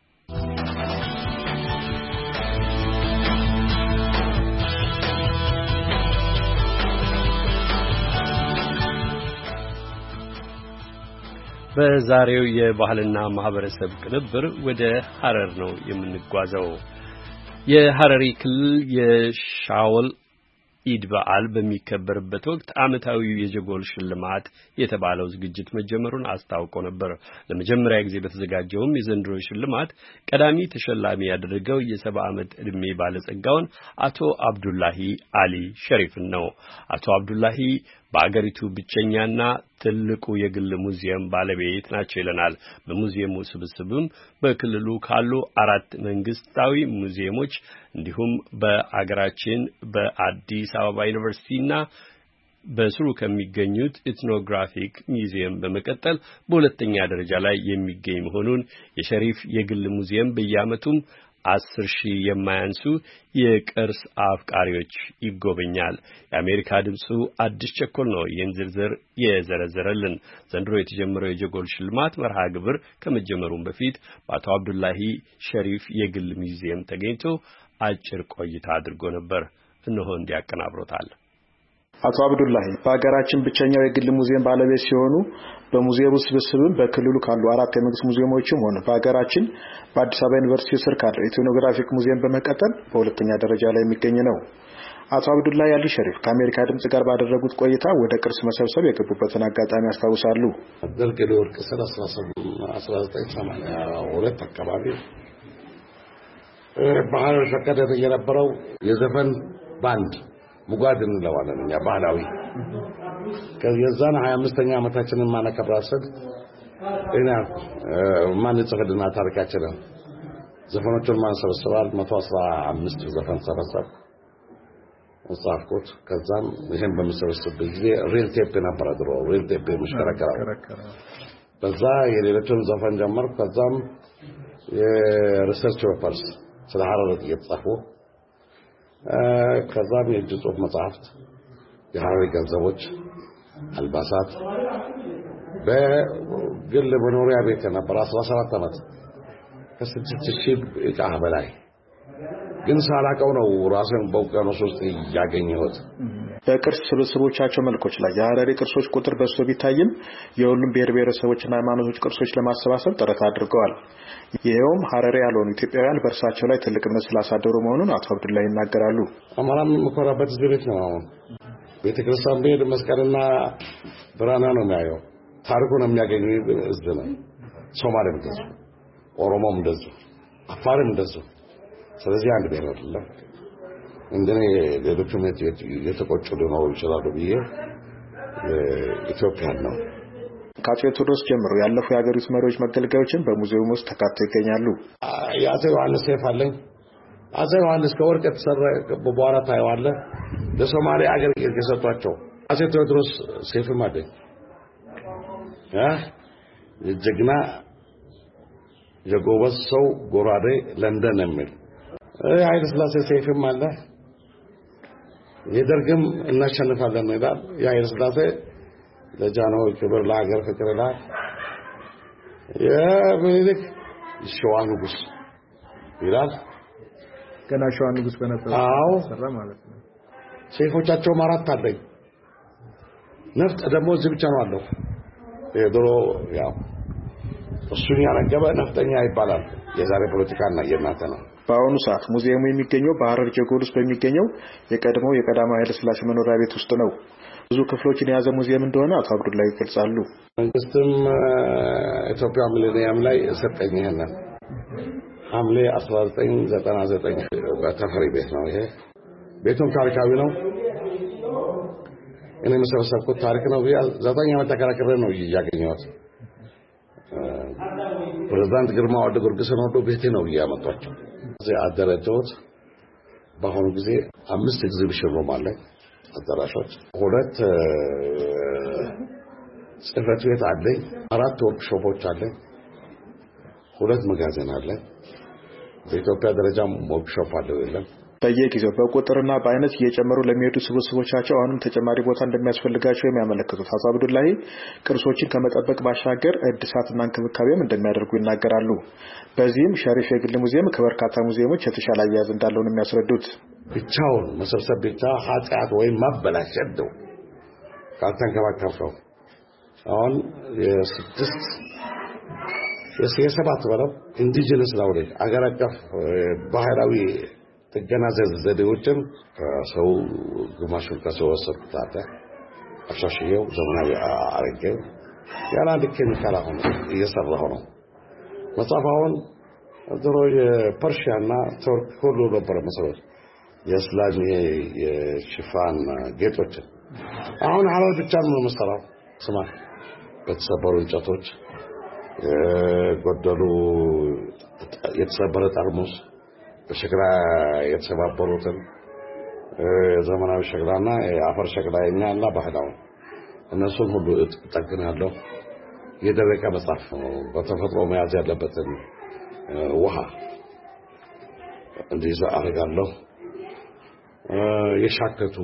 በዛሬው የባህልና ማህበረሰብ ቅንብር ወደ ሐረር ነው የምንጓዘው። የሐረሪ ክልል የሻወል ኢድ በዓል በሚከበርበት ወቅት ዓመታዊው የጀጎል ሽልማት የተባለው ዝግጅት መጀመሩን አስታውቆ ነበር። ለመጀመሪያ ጊዜ በተዘጋጀውም የዘንድሮ ሽልማት ቀዳሚ ተሸላሚ ያደረገው የ70 ዓመት ዕድሜ ባለጸጋውን አቶ አብዱላሂ አሊ ሸሪፍን ነው። አቶ አብዱላሂ በአገሪቱ ብቸኛና ትልቁ የግል ሙዚየም ባለቤት ናቸው ይለናል። በሙዚየሙ ስብስብም በክልሉ ካሉ 4 መንግስታዊ ሙዚየሞች እንዲሁም በአገራችን በአዲስ አበባ ዩኒቨርሲቲና በስሩ ከሚገኙት ኢትኖግራፊክ ሙዚየም በመቀጠል በሁለተኛ ደረጃ ላይ የሚገኝ መሆኑን የሸሪፍ የግል ሙዚየም በየዓመቱም 10,000 የማያንሱ የቅርስ አፍቃሪዎች ይጎበኛል። የአሜሪካ ድምፁ አዲስ ቸኮል ነው ይህን ዝርዝር የዘረዘረልን። ዘንድሮ የተጀመረው የጀጎል ሽልማት መርሃ ግብር ከመጀመሩም በፊት በአቶ አብዱላሂ ሸሪፍ የግል ሙዚየም ተገኝቶ አጭር ቆይታ አድርጎ ነበር። እነሆ እንዲያቀናብሮታል። አቶ አብዱላሂ በአገራችን ብቸኛው የግል ሙዚየም ባለቤት ሲሆኑ በሙዚየሙ ስብስብም በክልሉ ካሉ 4 የመንግስት ሙዚየሞችም ሆነ በአገራችን በአዲስ አበባ ዩኒቨርሲቲ ስር ካለው ኢትኖግራፊክ ሙዚየም በመቀጠል በሁለተኛ ደረጃ ላይ የሚገኝ ነው። አቶ አብዱላሂ አሊ ሸሪፍ ከአሜሪካ ድምጽ ጋር ባደረጉት ቆይታ ወደ ቅርስ መሰብሰብ የገቡበትን አጋጣሚ ያስታውሳሉ። ደርግ ለወርቅ ስለ 1982 አካባቢ ባህል ፈቀደ የነበረው የዘፈን ባንድ ሙጋድ እንለዋለን እኛ ባህላዊ ከየዛን 25ኛ ዓመታችንን ማነከብራሰድ እና ማን ጽፈድና ታሪካችንን ዘፈኖቹን ማን ሰበሰባል 115 ዘፈን ሰበሰብ ወጻፍኩት። ከዛም ይሄን በመሰበሰብበት ጊዜ ሪል ቴፕ ነበር ድሮ ሪል ቴፕ መሽከረከራ በዛ የሌሎችን ዘፈን ጀመርኩ። ከዛም የሪሰርች ፔፐርስ ስለ ሐረር እየጻፉ ከዛም የእጅ ጽሑፍ መጽሐፍት የሐረሪ ገንዘቦች፣ አልባሳት በግል መኖሪያ ቤት ነበር 17 ዓመት ከ6000 ዕቃ በላይ ግን ሳላቀው ነው ራሴን በውቅያኖስ ውስጥ ያገኘሁት። በቅርስ ስብስቦቻቸው መልኮች ላይ የሐረሪ ቅርሶች ቁጥር በዝቶ ቢታይም የሁሉም ብሔር ብሔረሰቦችና ሃይማኖቶች ቅርሶች ለማሰባሰብ ጥረት አድርገዋል። ይሄውም ሐረሪ ያልሆኑ ኢትዮጵያውያን በእርሳቸው ላይ ትልቅ እምነት ስላሳደሩ መሆኑን አቶ አብዱላህ ይናገራሉ። አማራም መኮራበት ዝቤት ነው። ቤተክርስቲያን በሄድ መስቀልና ብራና ነው የሚያየው። ታሪኩን የሚያገኙ ህዝብ ነው። ሶማሌም እንደዚሁ፣ ኦሮሞም እንደዚሁ፣ አፋርም እንደዚሁ። ስለዚህ አንድ ብሔር አይደለም። እንደኔ ሌሎችም የተቆጩ ሊኖሩ ይችላሉ ብዬ ኢትዮጵያ ነው። ከአፄ ቴዎድሮስ ጀምሮ ያለፉ የሀገሪቱ መሪዎች መገልገያዎችን በሙዚየም ውስጥ ተካተው ይገኛሉ። የአፄ ዮሐንስ ሴፍ አለኝ። አፄ ዮሐንስ ከወርቅ የተሰራ በኋላ ታየዋለህ። ለሶማሌ አገር የሰጧቸው አፄ ቴዎድሮስ ሴፍም አለኝ። የጀግና የጎበዝ ሰው ጎራዴ ለንደን የሚል ኃይለ ሥላሴ ሴፍም አለ። የደርግም እናሸንፋለን ይላል። የኃይለ ሥላሴ ለጃንሆይ ክብር ለሀገር ፍቅር ይላል። የምኒልክ ሸዋ ንጉስ ይላል። ገና ሸዋ ንጉስ በነበረ ሰራ ማለት ነው። ሴፎቻቸው አራት አለኝ። ነፍጥ ደግሞ እዚህ ብቻ ነው አለው። የድሮ ያው እሱን ያነገበ ነፍጠኛ ይባላል። የዛሬ ፖለቲካና የእናንተ ነው። በአሁኑ ሰዓት ሙዚየሙ የሚገኘው በሐረር ጀጎል ውስጥ በሚገኘው የቀድሞው የቀዳማዊ ኃይለ ሥላሴ መኖሪያ ቤት ውስጥ ነው። ብዙ ክፍሎችን የያዘ ሙዚየም እንደሆነ አቶ አብዱላህ ይገልጻሉ። መንግስትም ኢትዮጵያ ሚሊኒየም ላይ ሰጠኝ ይሄንን ሐምሌ 1999 በተፈሪ ቤት ነው። ይሄ ቤቱም ታሪካዊ ነው። እኔ መሰረሰብኩት ታሪክ ነው። 9 ዓመት ተከራክሬ ነው ያገኘሁት። ፕሬዝዳንት ግርማ ወልደ ጊዮርጊስን ወደ ቤቴ ነው ያመጣቸው። እዚህ አደረጃዎች በአሁኑ ጊዜ 5 ኤግዚቢሽን ሩም አለ። አዳራሾች 2 ጽሕፈት ቤት አለ። 4 ወርክሾፖች አለ። 2 መጋዘን አለ። በኢትዮጵያ ደረጃ ወርክሾፕ አለው የለም። በየጊዜው በቁጥርና በአይነት እየጨመሩ ለሚሄዱ ስብስቦቻቸው አሁንም ተጨማሪ ቦታ እንደሚያስፈልጋቸው የሚያመለክቱት አቶ አብዱላህ ቅርሶችን ከመጠበቅ ባሻገር እድሳትና እንክብካቤም እንደሚያደርጉ ይናገራሉ። በዚህም ሸሪፍ የግል ሙዚየም ከበርካታ ሙዚየሞች የተሻለ አያያዝ እንዳለው ነው የሚያስረዱት። ብቻውን መሰብሰብ ብቻ ኃጢአት ወይም ማበላሸት ነው ካልተንከባከብከው። አሁን የሰባት በለው ኢንዲጂነስ ነው አገር አቀፍ ባህላዊ ጥገና ዘዴዎችን ከሰው ግማሹን ከሰው ወሰድኩት አሻሽየው ዘመናዊ አረገው ያለ አንድ ኬሚካል አሁን እየሰራሁ ነው። መጽሐፉን ድሮ የፐርሺያና ቱርክ ሁሉ ነበር መሰረት የእስላም የሽፋን ጌጦችን አሁን ሐረር ብቻ ነው መሰራው። ስማ በተሰበሩ እንጨቶች የጎደሉ የተሰበረ ጠርሙስ በሸክላ የተሰባበሩትን ዘመናዊ ሸክላና የአፈር ሸክላኛ እና ባህላው እነሱን ሁሉ እጠግናለሁ። የደረቀ መጽሐፍ ነው በተፈጥሮ መያዝ ያለበትን ውሃ እንዲይዝ አደርጋለሁ። የሻከቱ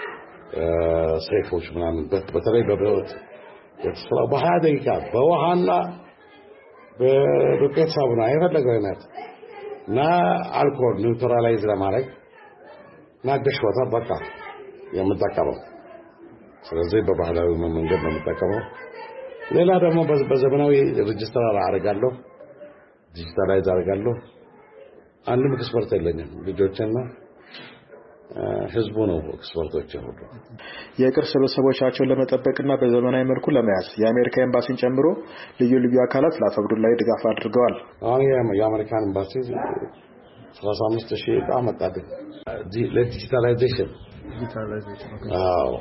ሰይፎች ምናምን በተለይ በብረት የተሰራው በ20 ደቂቃ በውሃና በዱቄት ሳሙና የፈለገው አይነት እና አልኮል ኒውትራላይዝ ለማድረግ ናገሽ ወታ በቃ የምጠቀመው። ስለዚህ በባህላዊ መንገድ ነው የምጠቀመው። ሌላ ደግሞ በዘመናዊ ሬጅስተር አደርጋለሁ፣ ዲጂታላይዝ አደርጋለሁ። አንድም ኤክስፐርት የለኝም። ልጆችና ህዝቡ ነው ኤክስፐርቶች ሁሉ። የቅርስ ስብስቦቻቸውን ለመጠበቅና በዘመናዊ መልኩ ለመያዝ የአሜሪካ ኤምባሲን ጨምሮ ልዩ ልዩ አካላት ለአቶ አብዱላህ ድጋፍ አድርገዋል። አሁን የአሜሪካን ኤምባሲ 35,000 ዕቃ መጣልኝ ለዲጂታላይዜሽን። አዎ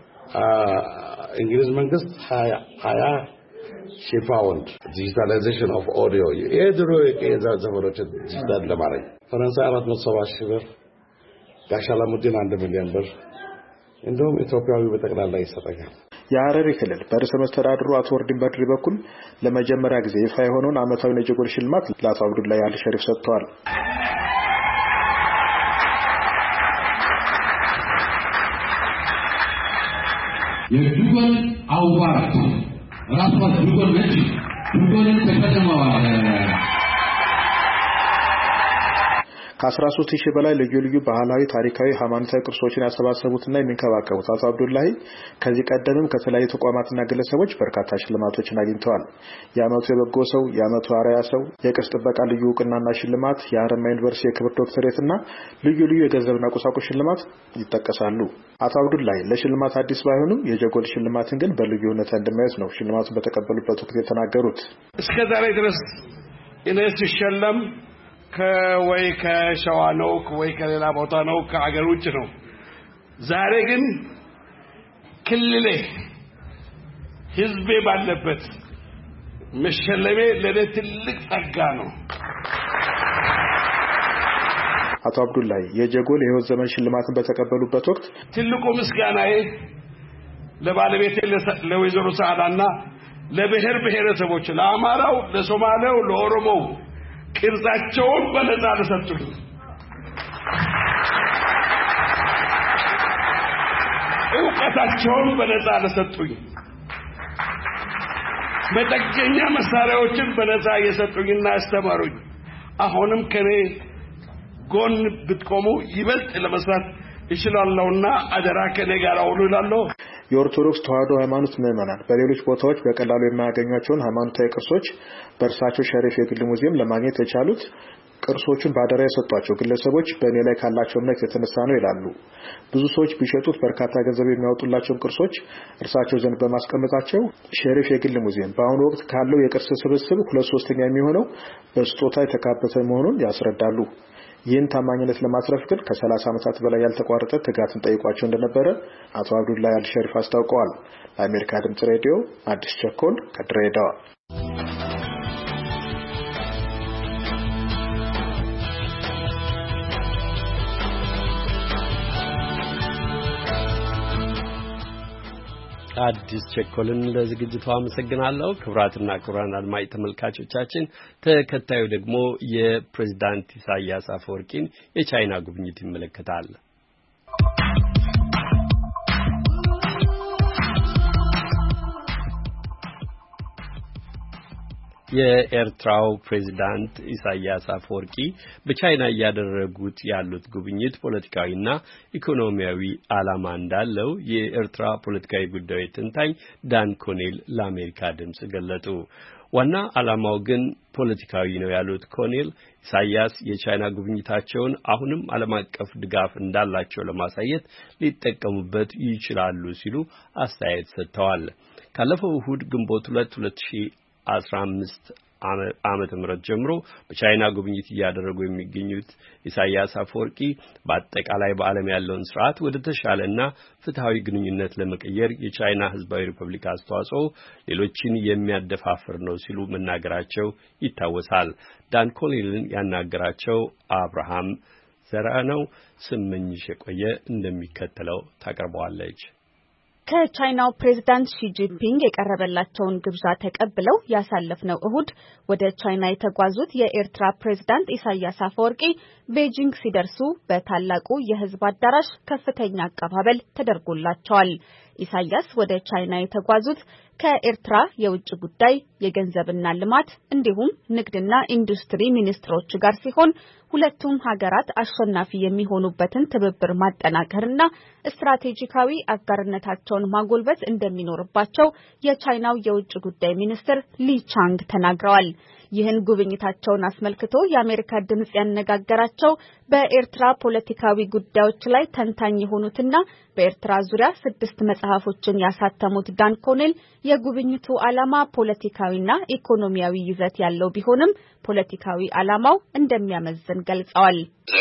እንግሊዝ መንግስት 20,000 ፓውንድ ዲጂታላይዜሽን ኦፍ ኦዲዮ የድሮ የዘፈኖች ዲጂታል ለማድረግ ፈረንሳይ 470,000 ብር፣ ጋሻላሙዲን 1 ሚሊዮን ብር እንደውም ኢትዮጵያዊ በጠቅላላ ይሰጣል። የሐረሪ ክልል በርዕሰ መስተዳድሩ አቶ ወርዲን በድሪ በኩል ለመጀመሪያ ጊዜ ይፋ የሆነውን ዓመታዊ የጀጎል ሽልማት ለአቶ አብዱላህ አልሸሪፍ ሰጥተዋል። የዱጎን አዋርድ ራሷ ዱጎን ነች ዱጎንን ተቀደመዋል ከ13000 በላይ ልዩ ባህላዊ ታሪካዊ ሃይማኖታዊ ቅርሶችን ያሰባሰቡትና የሚንከባከቡት አቶ አብዱላሂ ከዚህ ቀደምም ከተለያዩ ተቋማትና ግለሰቦች በርካታ ሽልማቶችን አግኝተዋል። የዓመቱ የበጎ ሰው፣ የዓመቱ አርአያ ሰው፣ የቅርስ ጥበቃ ልዩ ዕውቅናና ሽልማት፣ የሐረማያ ዩኒቨርሲቲ የክብር ዶክተሬትና ልዩ የገንዘብና ቁሳቁስ ሽልማት ይጠቀሳሉ። አቶ አብዱላሂ ለሽልማት አዲስ ባይሆኑም የጀጎል ሽልማትን ግን በልዩ ሁኔታ እንደማያዩት ነው ሽልማቱን በተቀበሉበት ወቅት የተናገሩት። እስከዛሬ ድረስ እኔ ሲሸለም ከወይ ከሸዋ ነው ወይ ከሌላ ቦታ ነው ከአገር ውጭ ነው። ዛሬ ግን ክልሌ ህዝቤ ባለበት መሸለሜ ለኔ ትልቅ ጸጋ ነው። አቶ አብዱላሂ የጀጎል የህይወት ዘመን ሽልማትን በተቀበሉበት ወቅት ትልቁ ምስጋናዬ ለባለቤቴ ለወይዘሮ ሰዓዳና ለብሔር ብሔረሰቦች ለአማራው፣ ለሶማሌው፣ ለኦሮሞው ቅርጻቸውን በነፃ ለሰጡኝ ዕውቀታቸውን በነፃ ለሰጡኝ መጠገኛ መሳሪያዎችን በነፃ የሰጡኝና አስተማሩኝ አሁንም ከኔ ጎን ብትቆሙ ይበልጥ ለመስራት ይችላልውና አደራ ከኔ ጋር አውሉ ይላልው። የኦርቶዶክስ ተዋሕዶ ሃይማኖት ምዕመናን በሌሎች ቦታዎች በቀላሉ የማያገኟቸውን ሃይማኖታዊ ቅርሶች በእርሳቸው ሸሪፍ የግል ሙዚየም ለማግኘት የቻሉት ቅርሶቹን ባደራ የሰጧቸው ግለሰቦች በእኔ ላይ ካላቸው እምነት የተነሳ ነው ይላሉ። ብዙ ሰዎች ቢሸጡት በርካታ ገንዘብ የሚያወጡላቸውን ቅርሶች እርሳቸው ዘንድ በማስቀመጣቸው ሸሪፍ የግል ሙዚየም በአሁኑ ወቅት ካለው የቅርስ ስብስብ 2/3 የሚሆነው በስጦታ የተካበተ መሆኑን ያስረዳሉ። ይህን ታማኝነት ለማስረፍ ግን ከ30 ዓመታት በላይ ያልተቋረጠ ትጋትን ጠይቋቸው እንደነበረ አቶ አብዱላሂ አልሸሪፍ አስታውቀዋል። ለአሜሪካ ድምጽ ሬዲዮ አዲስ ቸኮል ከድሬዳዋ። አዲስ ቸኮልን ለዝግጅቱ አመሰግናለሁ። ክብራትና ክብራን አድማጭ ተመልካቾቻችን ተከታዩ ደግሞ የፕሬዝዳንት ኢሳያስ አፈወርቂን የቻይና ጉብኝት ይመለከታል። የኤርትራው ፕሬዝዳንት ኢሳያስ አፈወርቂ በቻይና ያደረጉት ያሉት ጉብኝት ፖለቲካዊና ኢኮኖሚያዊ ዓላማ እንዳለው የኤርትራ ፖለቲካዊ ጉዳዮች ተንታኝ ዳን ኮኔል ለአሜሪካ ድምጽ ገለጡ። ዋና ዓላማው ግን ፖለቲካዊ ነው ያሉት ኮኔል ኢሳያስ የቻይና ጉብኝታቸውን አሁንም ዓለም አቀፍ ድጋፍ እንዳላቸው ለማሳየት ሊጠቀሙበት ይችላሉ ሲሉ አስተያየት ሰጥተዋል። ካለፈው እሁድ ግንቦት 2015 ዓመተ ምህረት ጀምሮ በቻይና ጉብኝት እያደረጉ የሚገኙት ኢሳያስ አፈወርቂ በአጠቃላይ በዓለም ያለውን ስርዓት ወደ ተሻለና ፍትሃዊ ግንኙነት ለመቀየር የቻይና ህዝባዊ ሪፐብሊክ አስተዋጽኦ ሌሎችን የሚያደፋፍር ነው ሲሉ መናገራቸው ይታወሳል። ዳን ኮኔልን ያናገራቸው አብርሃም ዘራ ነው። ስመኝሽ የቆየ እንደሚከተለው ታቀርበዋለች። ከቻይናው ፕሬዝዳንት ሺ ጂንፒንግ የቀረበላቸውን ግብዣ ተቀብለው ያሳለፍነው እሁድ ወደ ቻይና የተጓዙት የኤርትራ ፕሬዝዳንት ኢሳያስ አፈወርቂ ቤጂንግ ሲደርሱ በታላቁ የህዝብ አዳራሽ ከፍተኛ አቀባበል ተደርጎላቸዋል። ኢሳያስ ወደ ቻይና የተጓዙት ከኤርትራ የውጭ ጉዳይ የገንዘብና ልማት እንዲሁም ንግድና ኢንዱስትሪ ሚኒስትሮች ጋር ሲሆን ሁለቱም ሀገራት አሸናፊ የሚሆኑበትን ትብብር ማጠናከርና ስትራቴጂካዊ አጋርነታቸውን ማጎልበት እንደሚኖርባቸው የቻይናው የውጭ ጉዳይ ሚኒስትር ሊ ቻንግ ተናግረዋል። ይህን ጉብኝታቸውን አስመልክቶ የአሜሪካ ድምጽ ያነጋገራቸው በኤርትራ ፖለቲካዊ ጉዳዮች ላይ ተንታኝ የሆኑትና በኤርትራ ዙሪያ 6 መጽሐፎችን ያሳተሙት ዳን ኮኔል የጉብኝቱ ዓላማ ፖለቲካዊና ኢኮኖሚያዊ ይዘት ያለው ቢሆንም ፖለቲካዊ ዓላማው እንደሚያመዝን ገልጸዋል።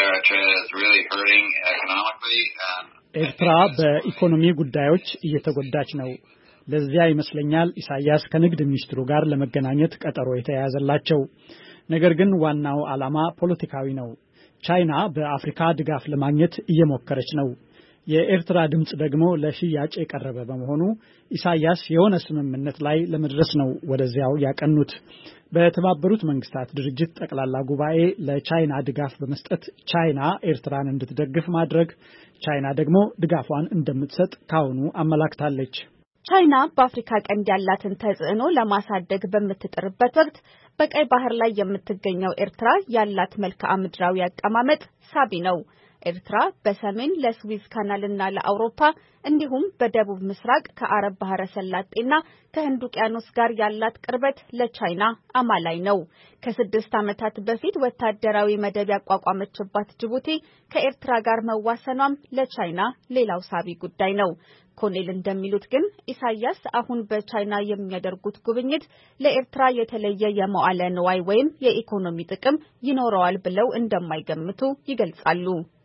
ኤርትራ በኢኮኖሚ ጉዳዮች እየተጎዳች ነው። ለዚያ ይመስለኛል ኢሳያስ ከንግድ ሚኒስትሩ ጋር ለመገናኘት ቀጠሮ የተያያዘላቸው። ነገር ግን ዋናው ዓላማ ፖለቲካዊ ነው። ቻይና በአፍሪካ ድጋፍ ለማግኘት እየሞከረች ነው። የኤርትራ ድምጽ ደግሞ ለሽያጭ የቀረበ በመሆኑ ኢሳያስ የሆነ ስምምነት ላይ ለመድረስ ነው ወደዚያው ያቀኑት። በተባበሩት መንግስታት ድርጅት ጠቅላላ ጉባኤ ለቻይና ድጋፍ በመስጠት ቻይና ኤርትራን እንድትደግፍ ማድረግ፣ ቻይና ደግሞ ድጋፏን እንደምትሰጥ ካሁኑ አመላክታለች። ቻይና በአፍሪካ ቀንድ ያላትን ተጽዕኖ ለማሳደግ በምትጥርበት ወቅት በቀይ ባህር ላይ የምትገኘው ኤርትራ ያላት መልክዓ ምድራዊ አቀማመጥ ሳቢ ነው። ኤርትራ በሰሜን ለስዊዝ ካናልና ለአውሮፓ እንዲሁም በደቡብ ምስራቅ ከአረብ ባህረ ሰላጤና ከህንድ ውቅያኖስ ጋር ያላት ቅርበት ለቻይና አማላይ ነው። ከ6 ዓመታት በፊት ወታደራዊ መደብ ያቋቋመችባት ጅቡቲ ከኤርትራ ጋር መዋሰኗም ለቻይና ሌላው ሳቢ ጉዳይ ነው። ኮኔል እንደሚሉት ግን ኢሳያስ አሁን በቻይና የሚያደርጉት ጉብኝት ለኤርትራ የተለየ የመዋለ ንዋይ ወይም የኢኮኖሚ ጥቅም ይኖረዋል ብለው እንደማይገምቱ ይገልጻሉ።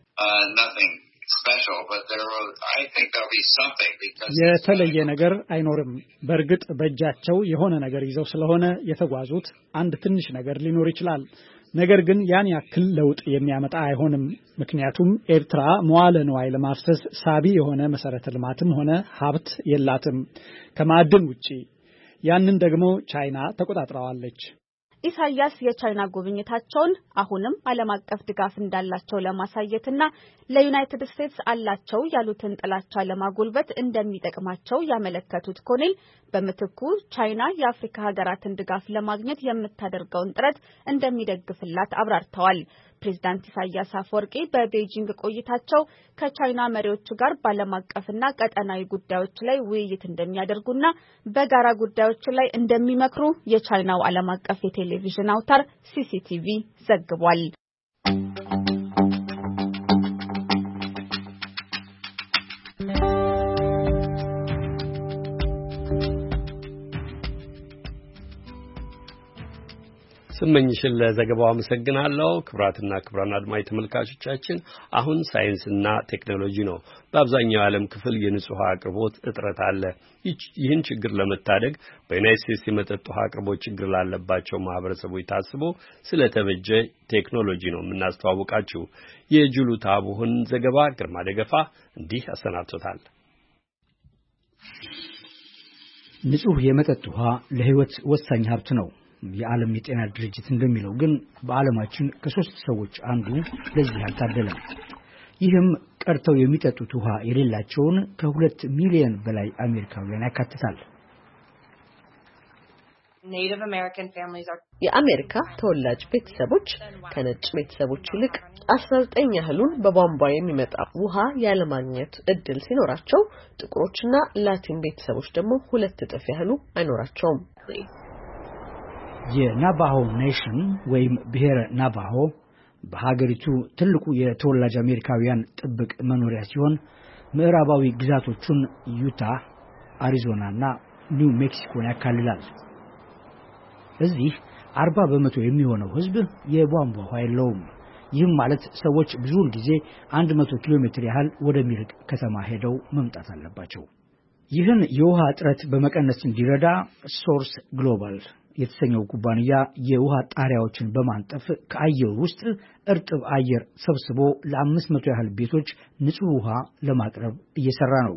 የተለየ ነገር አይኖርም። በእርግጥ በእጃቸው የሆነ ነገር ይዘው ስለሆነ የተጓዙት አንድ ትንሽ ነገር ሊኖር ይችላል። ነገር ግን ያን ያክል ለውጥ የሚያመጣ አይሆንም። ምክንያቱም ኤርትራ መዋለ ንዋይ ለማፍሰስ ሳቢ የሆነ መሰረተ ልማትም ሆነ ሀብት የላትም ከማዕድን ውጪ። ያንን ደግሞ ቻይና ተቆጣጥራዋለች። ኢሳያስ የቻይና ጉብኝታቸውን አሁንም ዓለም አቀፍ ድጋፍ እንዳላቸው ለማሳየትና ለዩናይትድ ስቴትስ አላቸው ያሉትን ጥላቻ ለማጎልበት እንደሚጠቅማቸው ያመለከቱት ኮኔል በምትኩ ቻይና የአፍሪካ ሀገራትን ድጋፍ ለማግኘት የምታደርገውን ጥረት እንደሚደግፍላት አብራርተዋል። ፕሬዝዳንት ኢሳያስ አፈወርቂ በቤጂንግ ቆይታቸው ከቻይና መሪዎች ጋር ባለም አቀፍና ቀጠናዊ ጉዳዮች ላይ ውይይት እንደሚያደርጉና በጋራ ጉዳዮች ላይ እንደሚመክሩ የቻይናው ዓለም አቀፍ የቴሌቪዥን አውታር ሲሲቲቪ ዘግቧል። ስመኝሽን ለዘገባው አመሰግናለሁ። ክብራትና ክብራን አድማጭ ተመልካቾቻችን አሁን ሳይንስና ቴክኖሎጂ ነው። በአብዛኛው ዓለም ክፍል የንጹህ ውሃ አቅርቦት እጥረት አለ። ይህን ችግር ለመታደግ በዩናይትድ ስቴትስ የመጠጥ ውሃ አቅርቦት ችግር ላለባቸው ማህበረሰቦች ታስቦ ስለተበጀ ቴክኖሎጂ ነው የምናስተዋውቃችሁ። የጁሉ ታቡህን ዘገባ ግርማ ደገፋ እንዲህ አሰናድቶታል። ንጹህ የመጠጥ ውሃ ለህይወት ወሳኝ ሀብት ነው። የዓለም የጤና ድርጅት እንደሚለው ግን በዓለማችን ከ3 ሰዎች አንዱ ለዚህ አልታደለም። ይህም ቀርተው የሚጠጡት ውሃ የሌላቸውን ከ2 ሚሊዮን በላይ አሜሪካውያን ያካትታል። የአሜሪካ ተወላጅ ቤተሰቦች ከነጭ ቤተሰቦች ይልቅ 19 ያህሉን በቧንቧ የሚመጣ ውሃ ያለማግኘት እድል ሲኖራቸው፣ ጥቁሮችና ላቲን ቤተሰቦች ደግሞ 2 እጥፍ ያህሉ አይኖራቸውም። የናቫሆ ኔሽን ወይም ብሔረ ናቫሆ በሀገሪቱ ትልቁ የተወላጅ አሜሪካውያን ጥብቅ መኖሪያ ሲሆን ምዕራባዊ ግዛቶቹን ዩታ፣ አሪዞናና ኒው ሜክሲኮን ያካልላል። እዚህ 40% የሚሆነው ህዝብ የቧንቧ ውሃ የለውም። ይህም ማለት ሰዎች ብዙውን ጊዜ 100 ኪሎ ሜትር ያህል ወደሚርቅ ከተማ ሄደው መምጣት አለባቸው። ይህን የውሃ እጥረት በመቀነስ እንዲረዳ ሶርስ ግሎባል የተሰኘው ኩባንያ የውሃ ጣሪያዎችን በማንጠፍ ከአየር ውስጥ እርጥብ አየር ሰብስቦ ለ500 ያህል ቤቶች ንጹህ ውሃ ለማቅረብ እየሰራ ነው።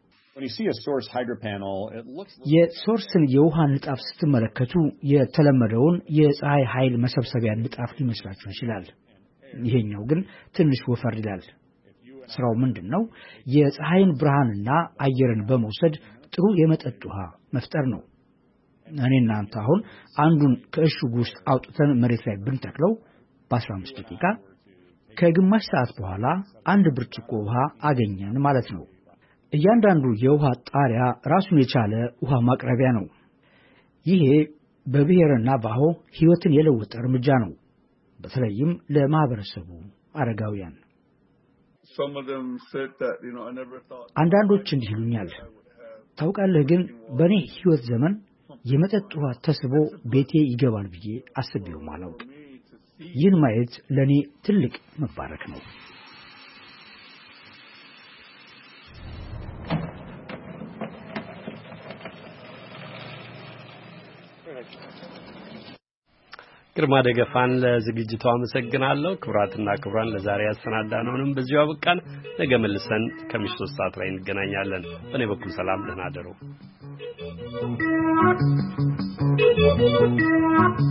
የሶርስን የውሃ ንጣፍ ስትመለከቱ የተለመደውን የፀሐይ ኃይል መሰብሰቢያ ንጣፍ ሊመስላችሁ ይችላል። ይሄኛው ግን ትንሽ ወፈር ይላል። ስራው ምንድነው? የፀሐይን ብርሃንና አየርን በመውሰድ ጥሩ የመጠጥ ውሃ መፍጠር ነው። እኔና አንተ አሁን አንዱን ከእሽጉ ውስጥ አውጥተን መሬት ላይ ብንተክለው በ15 ደቂቃ ከግማሽ ሰዓት በኋላ 1 ብርጭቆ ውሃ አገኘን ማለት ነው። እያንዳንዱ የውሃ ጣሪያ ራሱን የቻለ ውሃ ማቅረቢያ ነው። ይሄ በብሔረ ናቫሆ ህይወትን የለወጠ እርምጃ ነው፣ በተለይም ለማህበረሰቡ አረጋውያን። አንዳንዶች እንዲህ ይሉኛል፣ ታውቃለህ ግን በእኔ ህይወት ዘመን የመጠጥ ውሃ ተስቦ ቤቴ ይገባል ብዬ አስቤው ማላውቅ። ይህን ማየት ለኔ ትልቅ መባረክ ነው። ግርማ ደገፋን ለዝግጅቱ አመሰግናለሁ። ክብራትና ክብራን ለዛሬ ያሰናዳነውንም በዚሁ አበቃን። ነገ መልሰን ከምሽቱ 3 ሰዓት ላይ እንገናኛለን። በእኔ በኩል ሰላም፣ ደህና እደሩ።